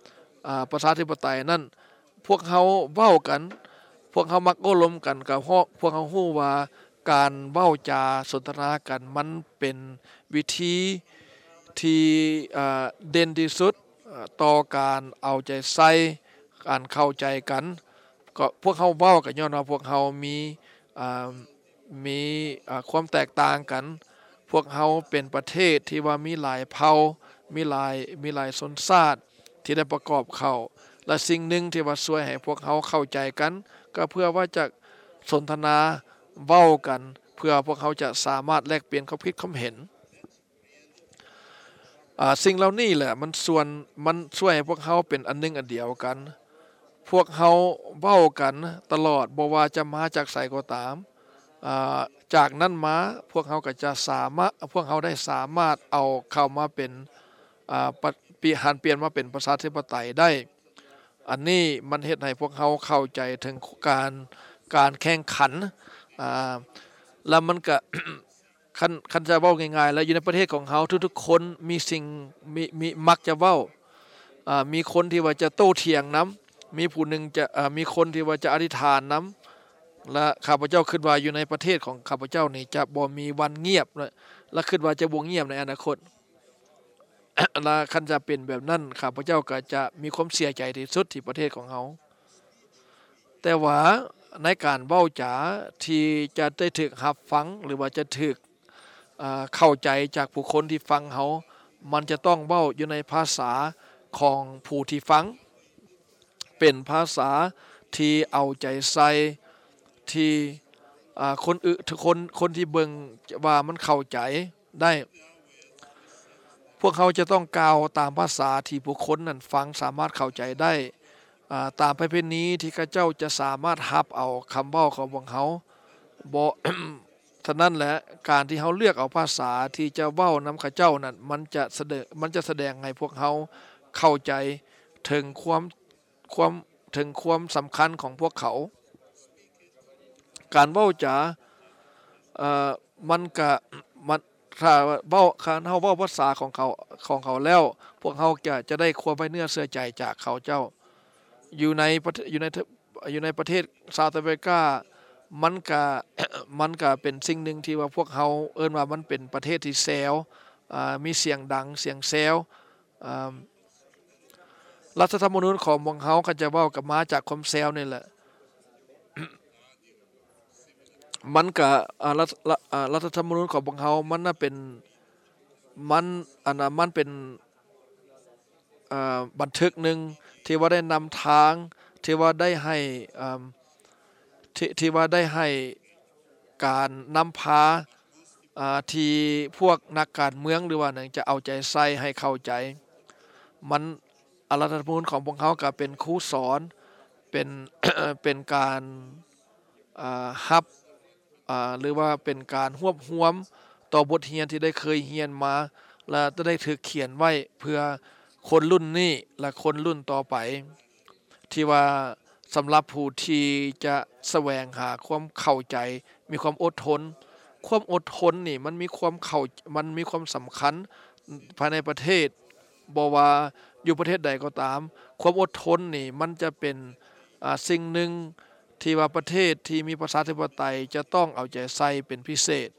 อ่าประชาธิปไตยนั่นพวกเขาเว้ากันพวกเขามักโอ้ล้มกันกับพวกพวกเขาฮู้ว่าการเว้าจาสนทนากันมันเป็นวิธีที่อ่าเด่นที่สุดต่อการเอาใจใส่การเข้าใจกันก็พวกเขาเว้ากันย้อนว่าพวกเขามีอ่ามีอ่าความแตกต่างกันพวกเขาเป็นประเทศที่ว่ามีหลายเผ่ามีหลายมีหลายชนชาติที่ได้ประกอบเข้าและสิ่งหนึ่งที่ว่าช่วยให้พวกเขาเข้าใจกันก็เพื่อว่าจะสนทนาเว้ากันเพื่อพวกเขาจะสามารถแลกเปลี่ยนความคิดความเห็นอ่าสิ่งเหล่านี้แหละมันส่วนมันช่วยให้พวกเขาเป็นอันหนึงอันเดียวกันพวกเขาเว้ากันตลอดบ่ว่าจะมาจากไสก็ตามอ่าจากนั้นมาพวกเขาก็จะสามารถพวกเขาได้สามารถเอาเข้ามาเป็นอ่าปะปีหันเปลี่ยนมาเป็นประชาธิปไตยได้อันนี้มันเฮ็ดให้พวกเขาเข้าใจถึงการการแข่งขันอ่าแล้วมันก็ คันคันจะเว้าง่ายๆแล้วอยู่ในประเทศของเขาทุกๆคนมีสิ่งมีมีมักจะเว้าอ่ามีคนที่ว่าจะโต้เถียงนํมีผู้หนึงจะอ่ามีคนที่ว่าจะอธิษฐานนํและข้าพเจ้าคิดว่าอยู่ในประเทศของข้าพเจ้านี่จะบ่มีวันเงียบและคิดว่าจะบ่เงียบในอนาคต และคันจะเป็นแบบนั้นข้าพเจ้าก็จะมีความเสียใจที่สุดที่ประเทศของเขาแต่ว่าในการเว้าจาที่จะได้ถูกรับฟังหรือว่าจะถูกอ่าเข้าใจจากผู้คนที่ฟังเขามันจะต้องเว้าอยู่ในภาษาของผู้ที่ฟังเป็นภาษาที่เอาใจใส่ที่อ่าคนอื่นคนคนที่เบิ่งว่ามันเข้าใจได้พวกเขาจะต้องกล่าวตามภาษาที่ผู้คนนั้นฟังสามารถเข้าใจได้อ่าตามประเพณีที่เขาเจ้าจะสามารถรับเอาคำเว้าของพวกเขาบ่ ฉะนั้นแหละการที่เขาเลือกเอาภาษาที่จะเว้านำเขาเจ้านั้นมันจะแสดงมันจะแสดงให้พวกเขาเข้าใจถึงความความถึงความสำคัญของพวกเขาการเว้าจาเอ่อมันก็มันถ้าเว้าคันเฮาเว้าภาษาของเขาของเขาแล้วพวกเขาจะจะได้ความไว้เนื้อเชื่อใจจากเขาเจ้าอยู่ในอยู่ในอยู่ในประเทศเซาท์อเมริกามันก็ มันก็เป็นสิ่งหนึ่งที่ว่าพวกเขาเอิ้นว่ามันเป็นประเทศที่แซวอ่ามีเสียงดังเสียงแซวอ่ารัฐธรรมนูญของพวกเขาก็จะเว้ากับมาจากความแซวนี่แหละ มันก็อ่ารัฐอ่ารัฐธรรมนูญของพวกเขามันน่ะเป็นมันอันน่ะมันเป็นอ่าบันทึกหนึ่งที่ว่าได้นำทางที่ว่าได้ให้อ่าที่ที่ว่าได้ให้การนำพาอ่าที่พวกนักการเมืองหรือว่านั่นจะเอาใจใส่ให้เข้าใจมันอารัฐธรรมนูญของพวกเขาก็เป็นครูสอนเป็น เป็นการอ่ารับอ่าหรือว่าเป็นการรวบรวมต่อบทเรียนที่ได้เคยเรียนมาและจะได้ถูกเขียนไว้เพื่อคนรุ่นนี้และคนรุ่นต่อไปที่ว่าสำหรับผู้ที่จะแสวงหาความเข้าใจมีความอดทนความอดทนนี่มันมีความเข้ามันมีความสำคัญภายในประเทศบ่ว่าอยู่ประเทศใดก็ตามความอดทนนี่มันจะเป็นอ่าสิ่งหนึ่งที่ว่าประเทศที่มีประชาธิปไตยจะต้องเอาใจใส่เป็นพิเศษ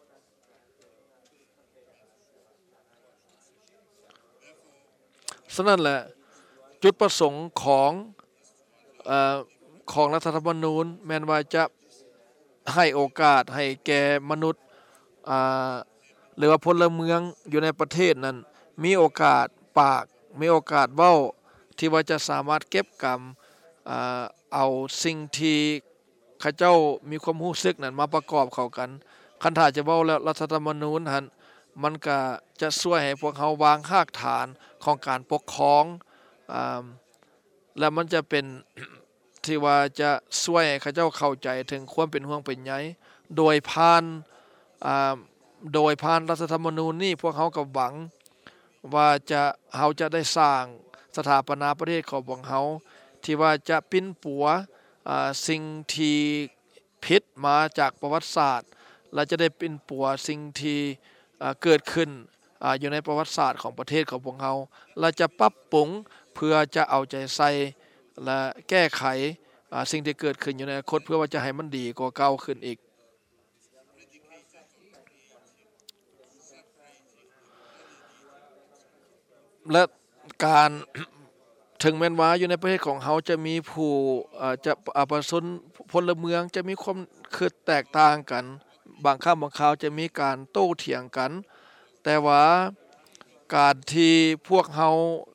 ฉะนั้นแหละจุดประสงค์ของเอ่อของรัฐธรรมนูญแม้นว่าจะให้โอกาสให้แก่มนุษย์อ่าหรือว่าพลเมืองอยู่ในประเทศนั้นมีโอกาสปากมีโอกาสเว้าที่ว่าจะสามารถเก็บกำอ่าเอาสิ่งที่เขาเจ้ามีความรู้สึกนั้นมาประกอบเข้ากันคันถ้าจะเว้าแล้วรัฐธรรมนูญหั่นมันก็จะช่วยให้พวกเขาวางรากฐานของการปกครองอ่าแล้วมันจะเป็น ที่ว่าจะช่วยให้เขาเจ้าเข้าใจถึงความเป็นห่วงเป็นใยโดยผ่านอ่าโดยผ่านรัฐธรรมนูญนี้พวกเขาก็หวังว่าจะเขาจะได้สร้างสถาปนาประเทศของพวกเขาที่ว่าจะปิ้นปัวอ่าสิ่งที่ผิดมาจากประวัติศาสตร์และจะได้ปิ้นปัวสิ่งที่อ่าเกิดขึ้นอ่าอยู่ในประวัติศาสตร์ของประเทศของพวกเขาและจะปรับปรุงเพื่อจะเอาใจใส่และแก้ไขสิ่งที่เกิดขึ้นอยู่ในอนาคตเพื่อว่าจะให้มันดีกว่าเก่าขึ้นอีกและการถึงแม้ว่าอยู่ในประเทศของเขาจะมีผู้จะประชาชนพลเมืองจะมีความคิดแตกต่างกันบางครั้งบางคราวจะมีการโต้เถียงกันแต่ว่าการที่พวกเขา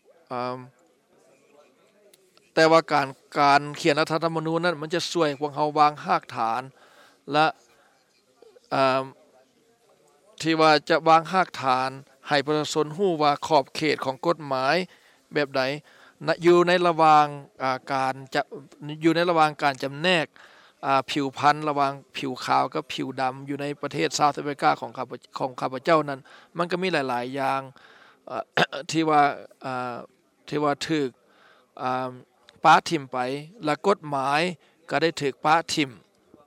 แต่ว่าการการเขียนรัฐธรรมนูญนั้นมันจะช่วยพวกเขาวางรากฐานและที่ว่าจะวางรากฐานให้ประชาชนรู้ว่าขอบเขตของกฎหมายแบบใดอยู่ในระหว่างการจะอยู่ในระหว่างการจำแนกผิวพรรณระหว่างผิวขาวกับผิวดำอยู่ในประเทศเซาท์แอฟริกาของข้าของข้าพเจ้านั้นมันก็มีหลายๆอย่างที่ว่าที่ว่าถูกป้าทิ่มไปและกฎหมายก็ได้ถูกป้าทิ่ม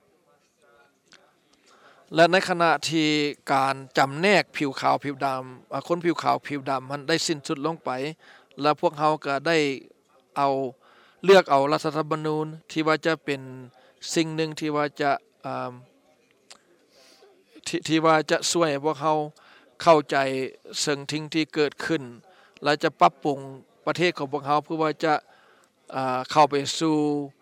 และในขณะที่การจำแนกผิวขาวผิวดำคนผิวขาวผิวดำมันได้สิ้นสุดลงไปและพวกเขาก็ได้เอาเลือกเอารัฐธรรมนูญที่ว่าจะเป็นสิ่งหนึ่งที่ว่าจะท, ที่ว่าจะช่วยพวกเขาเข้าใจสิ่งทิ้งที่เกิดขึ้นและจะปรับปรุงประเทศของพวกเขาเพื่อว่าจะเข้าไปสู่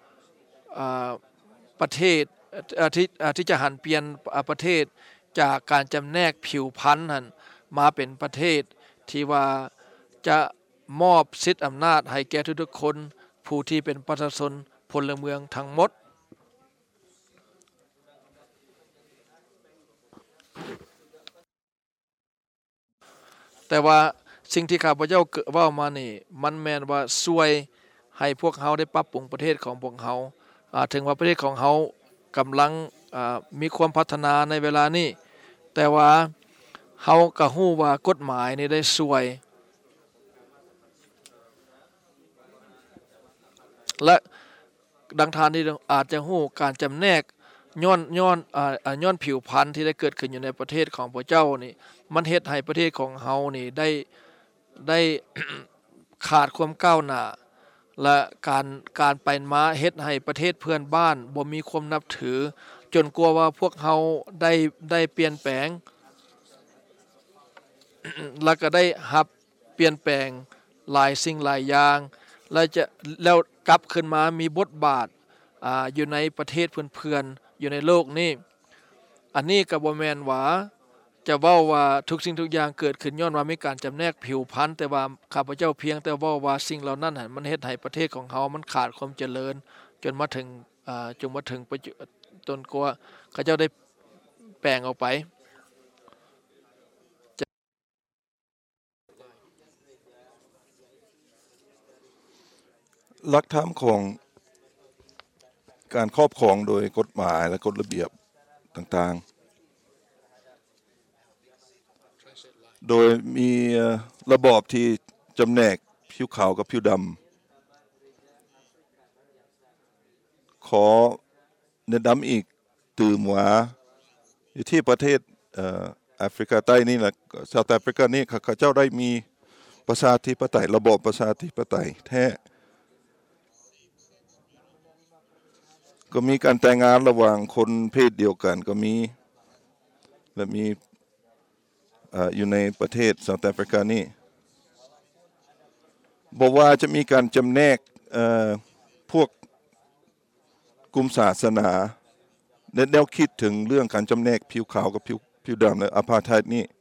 ประเทศที่ที่จะหันเปลี่ยนประเทศจากการจำแนกผิวพรรณนั้นมาเป็นประเทศที่ว่าจะมอบสิทธิอำนาจให้แก่ทุกๆคนผู้ที่เป็นประชาชนพลเมืองทั้งหมดแต่ว่าสิ่งที่ข้าพเจ้าเว้ามานี่มันแม่นว่าช่วยให้พวกเขาได้ปรับปรุงประเทศของพวกเขาถึงว่าประเทศของเขากำลังมีความพัฒนาในเวลานี้แต่ว่าเขาก็ฮู้ว่ากฎหมายนี่ได้ช่วยและดังทานที่อาจจะฮู้การจำแนกย้อนย้อนอ่าย้อนผิวพรรณที่ได้เกิดขึ้นอยู่ในประเทศของพระเจ้านี่มันเฮ็ดให้ประเทศของเฮานี่ได้ได้ ขาดความก้าวหน้าและการการไปมาเฮ็ดให้ประเทศเพื่อนบ้านบ่มีความนับถือจนกลัวว่าพวกเฮาได้ได้เปลี่ยนแปลง แล้วก็ได้รับเปลี่ยนแปลงหลายสิ่งหลายอย่างแล้วจะแล้วกลับขึ้นมามีบทบาทอ่าอยู่ในประเทศเพื่อนๆอยู่ในโลกนี้อันนี้ก็บ่แม่นว่าจะเว้าว่าทุกสิ่งทุกอย่างเกิดขึ้นย้อนว่ามีการจำแนกผิวพรรณแต่ว่าข้าพเจ้าเพียงแต่เว้าว่าสิ่งเหล่านั้นมันเฮ็ดให้ประเทศของเฮามันขาดความเจริญจนมาถึงอ่าจนมาถึงจนกว่าเขาเจ้าได้แปลงออกไปหลักธรรมของการครอบครองโดยกฎหมายและกฎระเบียบต่างๆโดยมีระบอบที่จำแนกผิวขาวกับผิวดำขอแนะนำอีกตื่มว่าอยู่ที่ประเทศแอฟริกาใต้นี่แหละเซาท์แอฟริกานี่เขาเจ้าได้มีประชาธิปไตยระบอบประชาธิปไตยแท้ก็มีการแต่งงานระหว่างคนเพศเดียวกันก็มีและมีอยู่ในประเทศเซาท์แอฟริกานี่บอกว่าจะมีการจำแนกพวกกลุ่มศาสนาแนวคิดถึงเรื่องการจำแนกผิวขาวกับผิวผิวดำและอพาร์ตไทด์นี่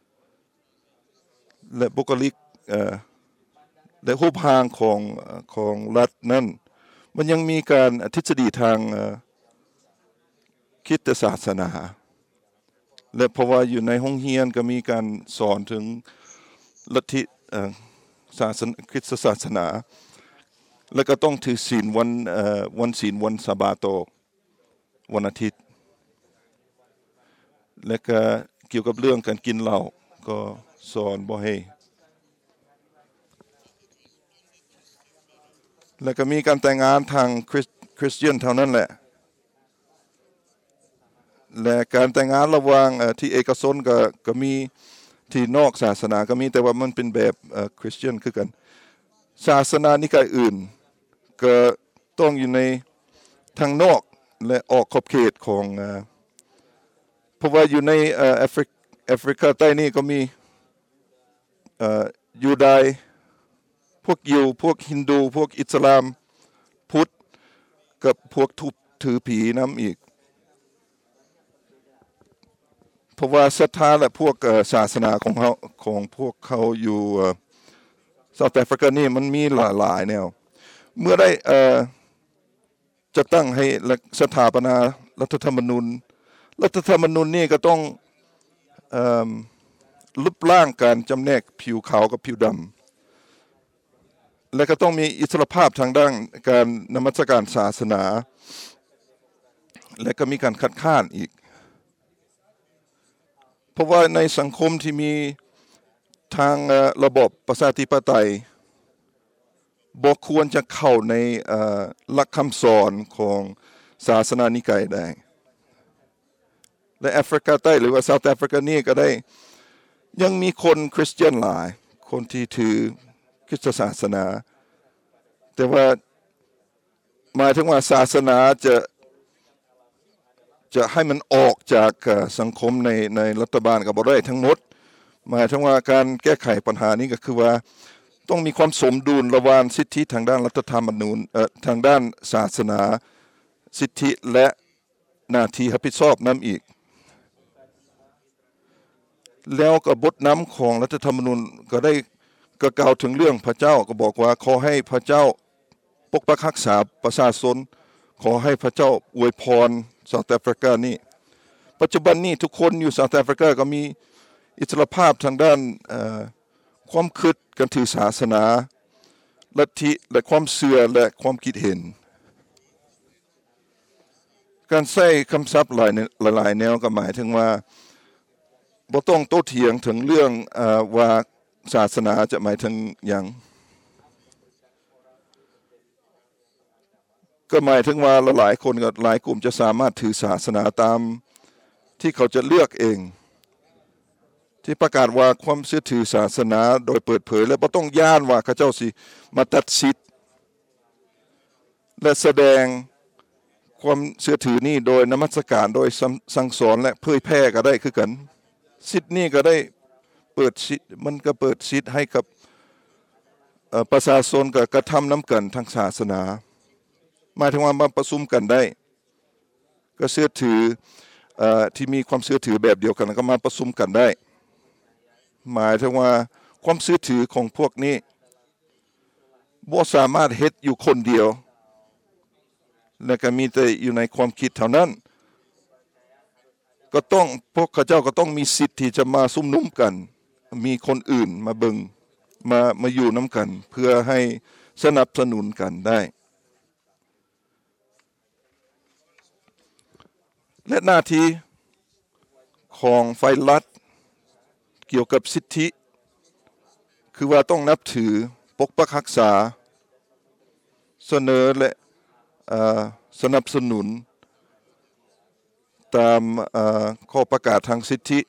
และบุคลิกและรูปร่างของของรัฐนั้นมันยังมีการทฤษฎีทางคริสตศาสนาและเพราะว่าอยู่ในห้องเรียนก็มีการสอนถึงลัทธิศาสนาคริสตศาสนาแล้วก็ต้องถือศีลวันวันศีลวันซาบาโตวันอาทิตย์และก็เกี่ยวกับเรื่องการกินเหล้าก็สอนบ่ให้แล้วก็มีการแต่งงานทางคริสคริสเตียนเท่านั้นแหละและการแต่งงานระหว่างที่เอกชนก็ก็มีที่นอกศาสนาก็มีแต่ว่ามันเป็นแบบคริสเตียนคือกันศาสนานิกายอื่นก็ต้องอยู่ในทางนอกและออกขอบเขตของเพราะว่าอยู่ในแอฟริกแอฟริกาใต้นี่ก็มียูดายพวกยิวพวกฮินดูพวกอิสลามพุทธกับพวกทุบถือผีน้ำอีกเพราะว่าศรัทธาและพวกศาสนาของเขาของพวกเขาอยู่เซาท์แอฟริกานี่มันมีหลายๆแนวเมื่อได้จะตั้งให้สถาปนารัฐธรรมนูญรัฐธรรมนูญนี่ก็ต้องรูปร่างการจำแนกผิวขาวกับผิวดำและก็ต้องมีอิสรภาพทางด้านการนมัสการศาสนาและก็มีการคัดค้านอีกเพราะว่าในสังคมที่มีทางระบบประชาธิปไตยบ่ควรจะเข้าในหลักคำสอนของศาสนานิกายได้และแอฟริกาใต้หรือว่าเซาท์แอฟริกานี่ก็ได้ยังมีคนคริสเตียนหลายคนที่ถือคริสตศาสนาแต่ว่าหมายถึงว่าศาสนาจะจะให้มันออกจากสังคมในในรัฐบาลก็บ่ได้ทั้งหมดหมายถึงว่าการแก้ไขปัญหานี้ก็คือว่าต้องมีความสมดุลระหว่างสิทธิทางด้านรัฐธรรมนูญเอ่อทางด้านศาสนาสิทธิและหน้าที่รับผิดชอบนำอีกแล้วก็บทนำของรัฐธรรมนูญก็ได้ก็กล่าวถึงเรื่องพระเจ้าก็บอกว่าขอให้พระเจ้าปกปักรักษาประชาชนขอให้พระเจ้าอวยพรเซาท์แอฟริกานี่ปัจจุบันนี้ทุกคนอยู่เซาท์แอฟริกาก็มีอิสรภาพทางด้านความคิดการถือศาสนาลัทธิและความเชื่อและความคิดเห็นการใช้คำศัพท์หลายหลายแนวก็หมายถึงว่าบ่ต้องโต้เถียงถึงเรื่องเอ่อว่าศาสนาจะหมายถึงหยังก็หมายถึงว่าหลายคนกับหลายกลุ่มจะสามารถถือศาสนาตามที่เขาจะเลือกเองที่ประกาศว่าความเชื่อถือศาสนาโดยเปิดเผยและบ่ต้องย้านว่าเขาเจ้าสิมาตัดสิทธิ์และแสดงความเชื่อถือนี้โดยนมัสการโดยสั่งสอนและเผยแพร่ก็ได้คือกันสิทธิ์นี้ก็ได้เปิดสิทธิ์มันก็เปิดสิทธิ์ให้กับประชาชนก็กระทำนำกันทางศาสนาหมายถึงว่ามาประชุมกันได้ก็เชื่อถือเอ่อที่มีความเชื่อถือแบบเดียวกันก็มาประชุมกันได้หมายถึงว่าความเชื่อถือของพวกนี้บ่สามารถเฮ็ดอยู่คนเดียวและก็มีแต่อยู่ในความคิดเท่านั้นก็ต้องพวกเขาเจ้าก็ต้องมีสิทธิ์ที่จะมาซุ่มนุมกันมีคนอื่นมาเบิ่งมามาอยู่นำกันเพื่อให้สนับสนุนกันได้และหน้าที่ของฝ่ายรัฐเกี่ยวกับสิทธิคือว่าต้องนับถือปกปักรักษาเสนอและสนับสนุนตามข้อประกาศทางสิทธิ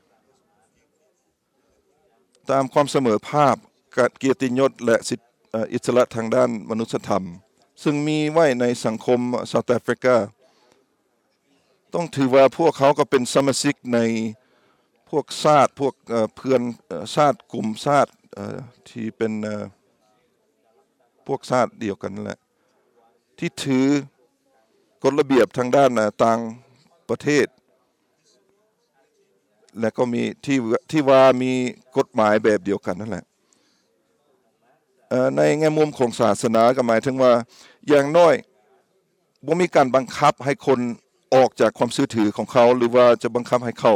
ตามความเสมอภาคเกียรติยศและสิทธิอิสระทางด้านมนุษยธรรมซึ่งมีไว้ในสังคมเซาท์แอฟริกาต้องถือว่าพวกเขาก็เป็นสมาชิกในพวกชาติพวกเพื่อนชาติกลุ่มชาติที่เป็นพวกชาติเดียวกันนั่นแหละที่ถือกฎระเบียบทางด้านต่างประเทศและก็มีที่ที่ว่ามีกฎหมายแบบเดียวกันนั่นแหละในแง่มุมของศาสนาก็หมายถึงว่าอย่างน้อยบ่มีการบังคับให้คนออกจากความเชื่อถือของเขาหรือว่าจะบังคับให้เข้า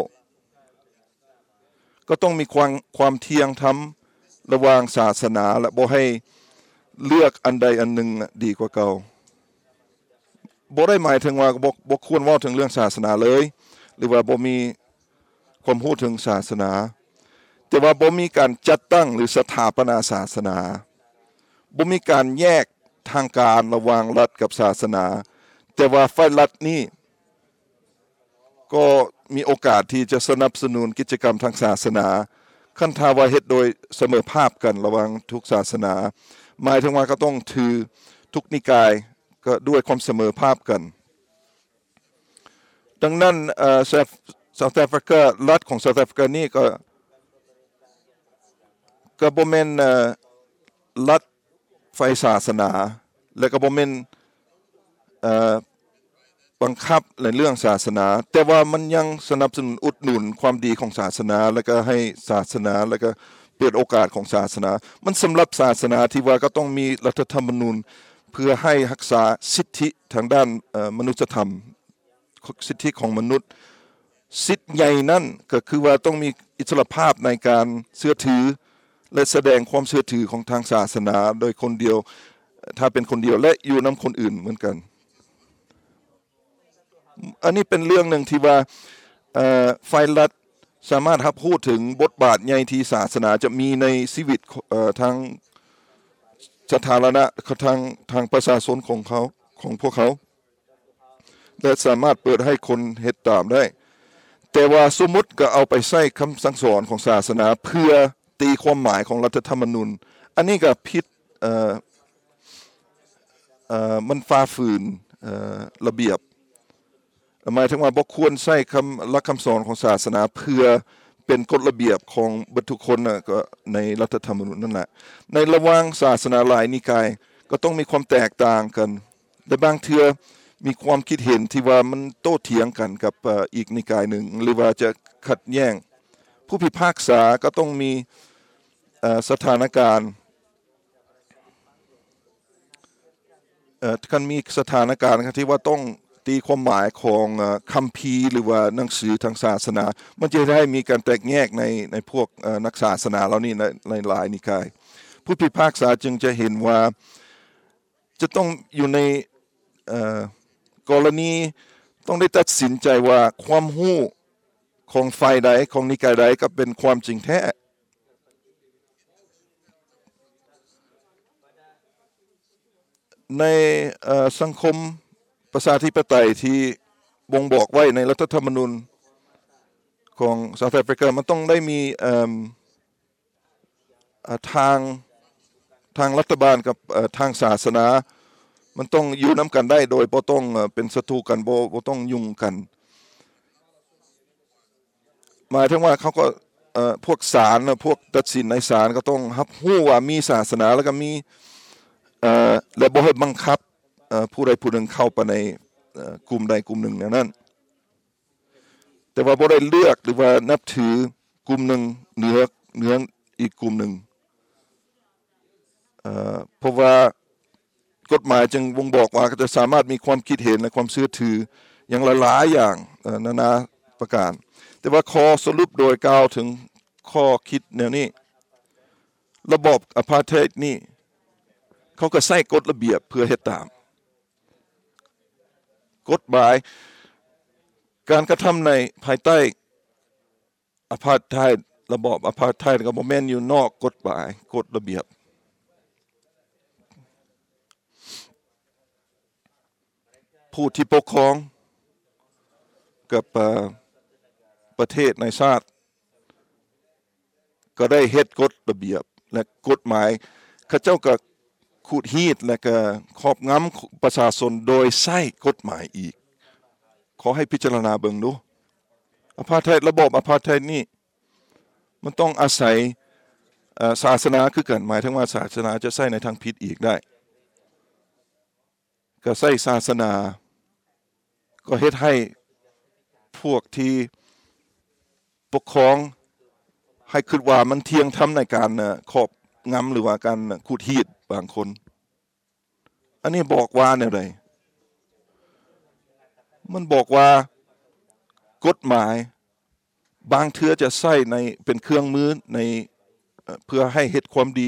ก็ต้องมีความความเที่ยงธรรมระหว่างศาสนาและบ่ให้เลือกอันใดอันหนึ่งดีกว่าเก่าบ่ได้หมายถึงว่าบ่บ่ควรเว้าถึงเรื่องศาสนาเลยหรือว่าบ่มีความรู้ถึงศาสนาแต่ว่าบ่มีการจัดตั้งหรือสถาปนาศาสนาบ่มีการแยกทางการระหว่างรัฐกับศาสนาแต่ว่าฝ่ายรัฐนี่ก็มีโอกาสที่จะสนับสนุนกิจกรรมทางศาสนาคันถ้าว่าเฮ็ดโดยเสมอภาคกันระหว่างทุกศาสนาหมายถึงว่าก็ต้องถือทุกนิกายก็ด้วยความเสมอภาพกันดังนั้นเอ่อ South Africa รัฐของ South Africa นี่ก็ก็บ่แม่นเอ่อรัฐไฟศาสนาและก็บ่แม่นเอ่อบังคับในเรื่องศาสนาแต่ว่ามันยังสนับสนุนอุดหนุนความดีของศาสนาแล้วก็ให้ศาสนาแล้วก็เปิดโอกาสของศาสนามันสำหรับศาสนาที่ว่าก็ต้องมีรัฐธรรมนูญเพื่อให้รักษาสิทธิทางด้านเอ่อมนุษยธรรมสิทธิของมนุษย์สิทธิใหญ่นั่นก็คือว่าต้องมีอิสรภาพในการเชื่อถือและแสดงความเชื่อถือของทางศาสนาโดยคนเดียวถ้าเป็นคนเดียวและอยู่นํคนอื่นเหมือนกันอันนี้เป็นเรื่องหนึ่งที่ว่าฝ่ายรัฐสามารถรับพูดถึงบทบาทใหญ่ที่ศาสนาจะมีในชีวิตทางสาธารณะทางทางประชาชนของเขาของพวกเขาและสามารถเปิดให้คนเฮ็ดตามได้แต่ว่าสมมุติก็เอาไปใช้คำสั่งสอนของศาสนาเพื่อตีความหมายของรัฐธรรมนูญอันนี้ก็ผิดเอ่อเอ่อมันฝ่าฝืนเอ่อระเบียบหมายถึงว่าบ่ควรใช้คำหลักคำสอนของศาสนาเพื่อเป็นกฎระเบียบของบุคคลน่ะก็ในรัฐธรรมนูญนั่นแหละในระหว่างศาสนาหลายนิกายก็ต้องมีความแตกต่างกันและบางเทื่อมีความคิดเห็นที่ว่ามันโต้เถียงกันกับอีกนิกายหนึ่งหรือว่าจะขัดแย้งผู้พิพากษาก็ต้องมีสถานการณ์เอ่อคันมีสถานการณ์ที่ว่าต้องตีความหมายของคัมภีร์หรือว่าหนังสือทางศาสนามันจะได้มีการแตกแยกในในพวกนักศาสนาเหล่านี้ในในหลายนิกายผู้พิพากษาจึงจะเห็นว่าจะต้องอยู่ในเอ่อกรณีต้องได้ตัดสินใจว่าความรู้ของฝ่ายใดของนิกายใดก็เป็นความจริงแท้ในสังคมประชาธิปไตยที่บ่งบอกไว้ในรัฐธรรมนูญของ South Africa มันต้องได้มีทางทางรัฐบาลกับทางศาสนามันต้องอยู่นํากันได้โดยบ่ต้องเป็นศัตรูกันบ่บ่ต้องยุ่งกันหมายถึงว่าเขาก็เอ่อพวกศาลพวกตัดสินในศาลก็ต้องรับรู้ว่ามีศาสนาแล้วก็มีเอ่อและบ่ให้บังคับเอ่อผู้ใดผู้หนึ่งเข้าไปในเอ่อกลุ่มใดกลุ่มหนึ่งนั้นแต่ว่าบ่ได้เลือกหรือว่านับถือกลุ่มหนึ่งเหนือเหนืออีกกลุ่มหนึ่งเอ่อเพราะว่ากฎหมายจึงบ่งบอกว่าจะสามารถมีความคิดเห็นและความเชื่อถืออย่างหลายๆอย่างนานาประการแต่ว่าข้อสรุปโดยกล่าวถึงข้อคิดแนวนี้ระบบอพาร์ตเฮดนี่เขาก็ใช้กฎระเบียบเพื่อเฮ็ดตามกฎหมายการกระทำในภายใต้อพาร์ตเฮดระบบอพาร์ตเฮดก็บ่แม่นอยู่นอกกฎหมายกฎระเบียบผู้ที่ปกครองกับประเทศในชาติก็ได้เฮ็ดกฎระเบียบและกฎหมายเขาเจ้าก็ขูดฮีดและก็ครอบงำประชาชนโดยใช้กฎหมายอีกขอให้พิจารณาเบิ่งดูอพาร์ตเฮดระบบอพาร์ตเฮดนี่มันต้องอาศัยศาสนาคือกันหมายถึงว่าศาสนาจะใช้ในทางผิดอีกได้ก็ใช้ศาสนาก็เฮ็ดให้พวกที่ปกครองให้คิดว่ามันเที่ยงธรรมในการครอบงำหรือว่าการขูดฮีดบางคนอันนี้บอกว่าแนวใดมันบอกว่ากฎหมายบางเทื่อจะใช้ในเป็นเครื่องมือในเพื่อให้เฮ็ดความดี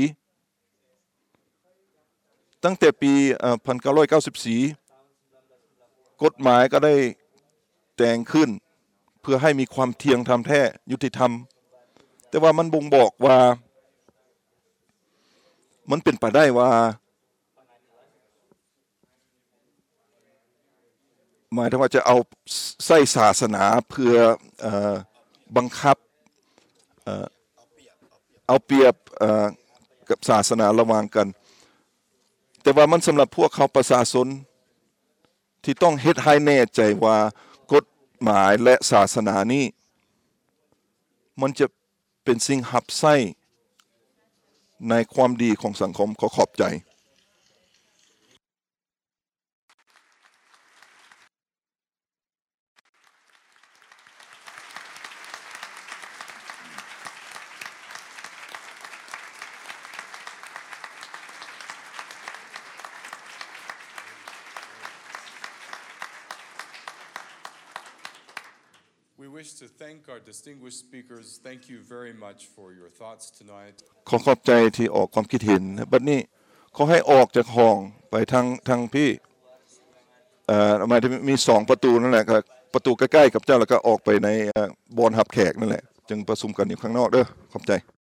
ตั้งแต่ปีหนึ่งพันเก้าร้อยเก้าสิบสี่กฎหมายก็ได้แต่งขึ้นเพื่อให้มีความเที่ยงธรรมแท้ยุติธรรมแต่ว่ามันบ่งบอกว่ามันเป็นไปได้ว่าหมายถึงว่าจะเอาใช้ศาสนาเพื่อเอ่อบังคับเอ่อเอาเปรียบเอ่อกับศาสนาระหว่างกันแต่ว่ามันสำหรับพวกเขาประชาชนที่ต้องเฮ็ดให้แน่ใจว่ากฎหมายและศาสนานี้มันจะเป็นสิ่งหับไส้ในความดีของสังคมขอขอบใจ We wish to thank our distinguished speakers. Thank you very much for your thoughts tonight. ขอขอบใจที่ออกความคิดเห็นบัดนี้ขอให้ออกจากห้องไปทางทางพี่เอ่อหมายถึงมีสองประตูนั่นแหละครับประตูใกล้ๆกับเจ้าแล้วก็ออกไปในบอนหับแขกนั่นแหละจึงประชุมกันอยู่ข้างนอกเด้อขอบใจ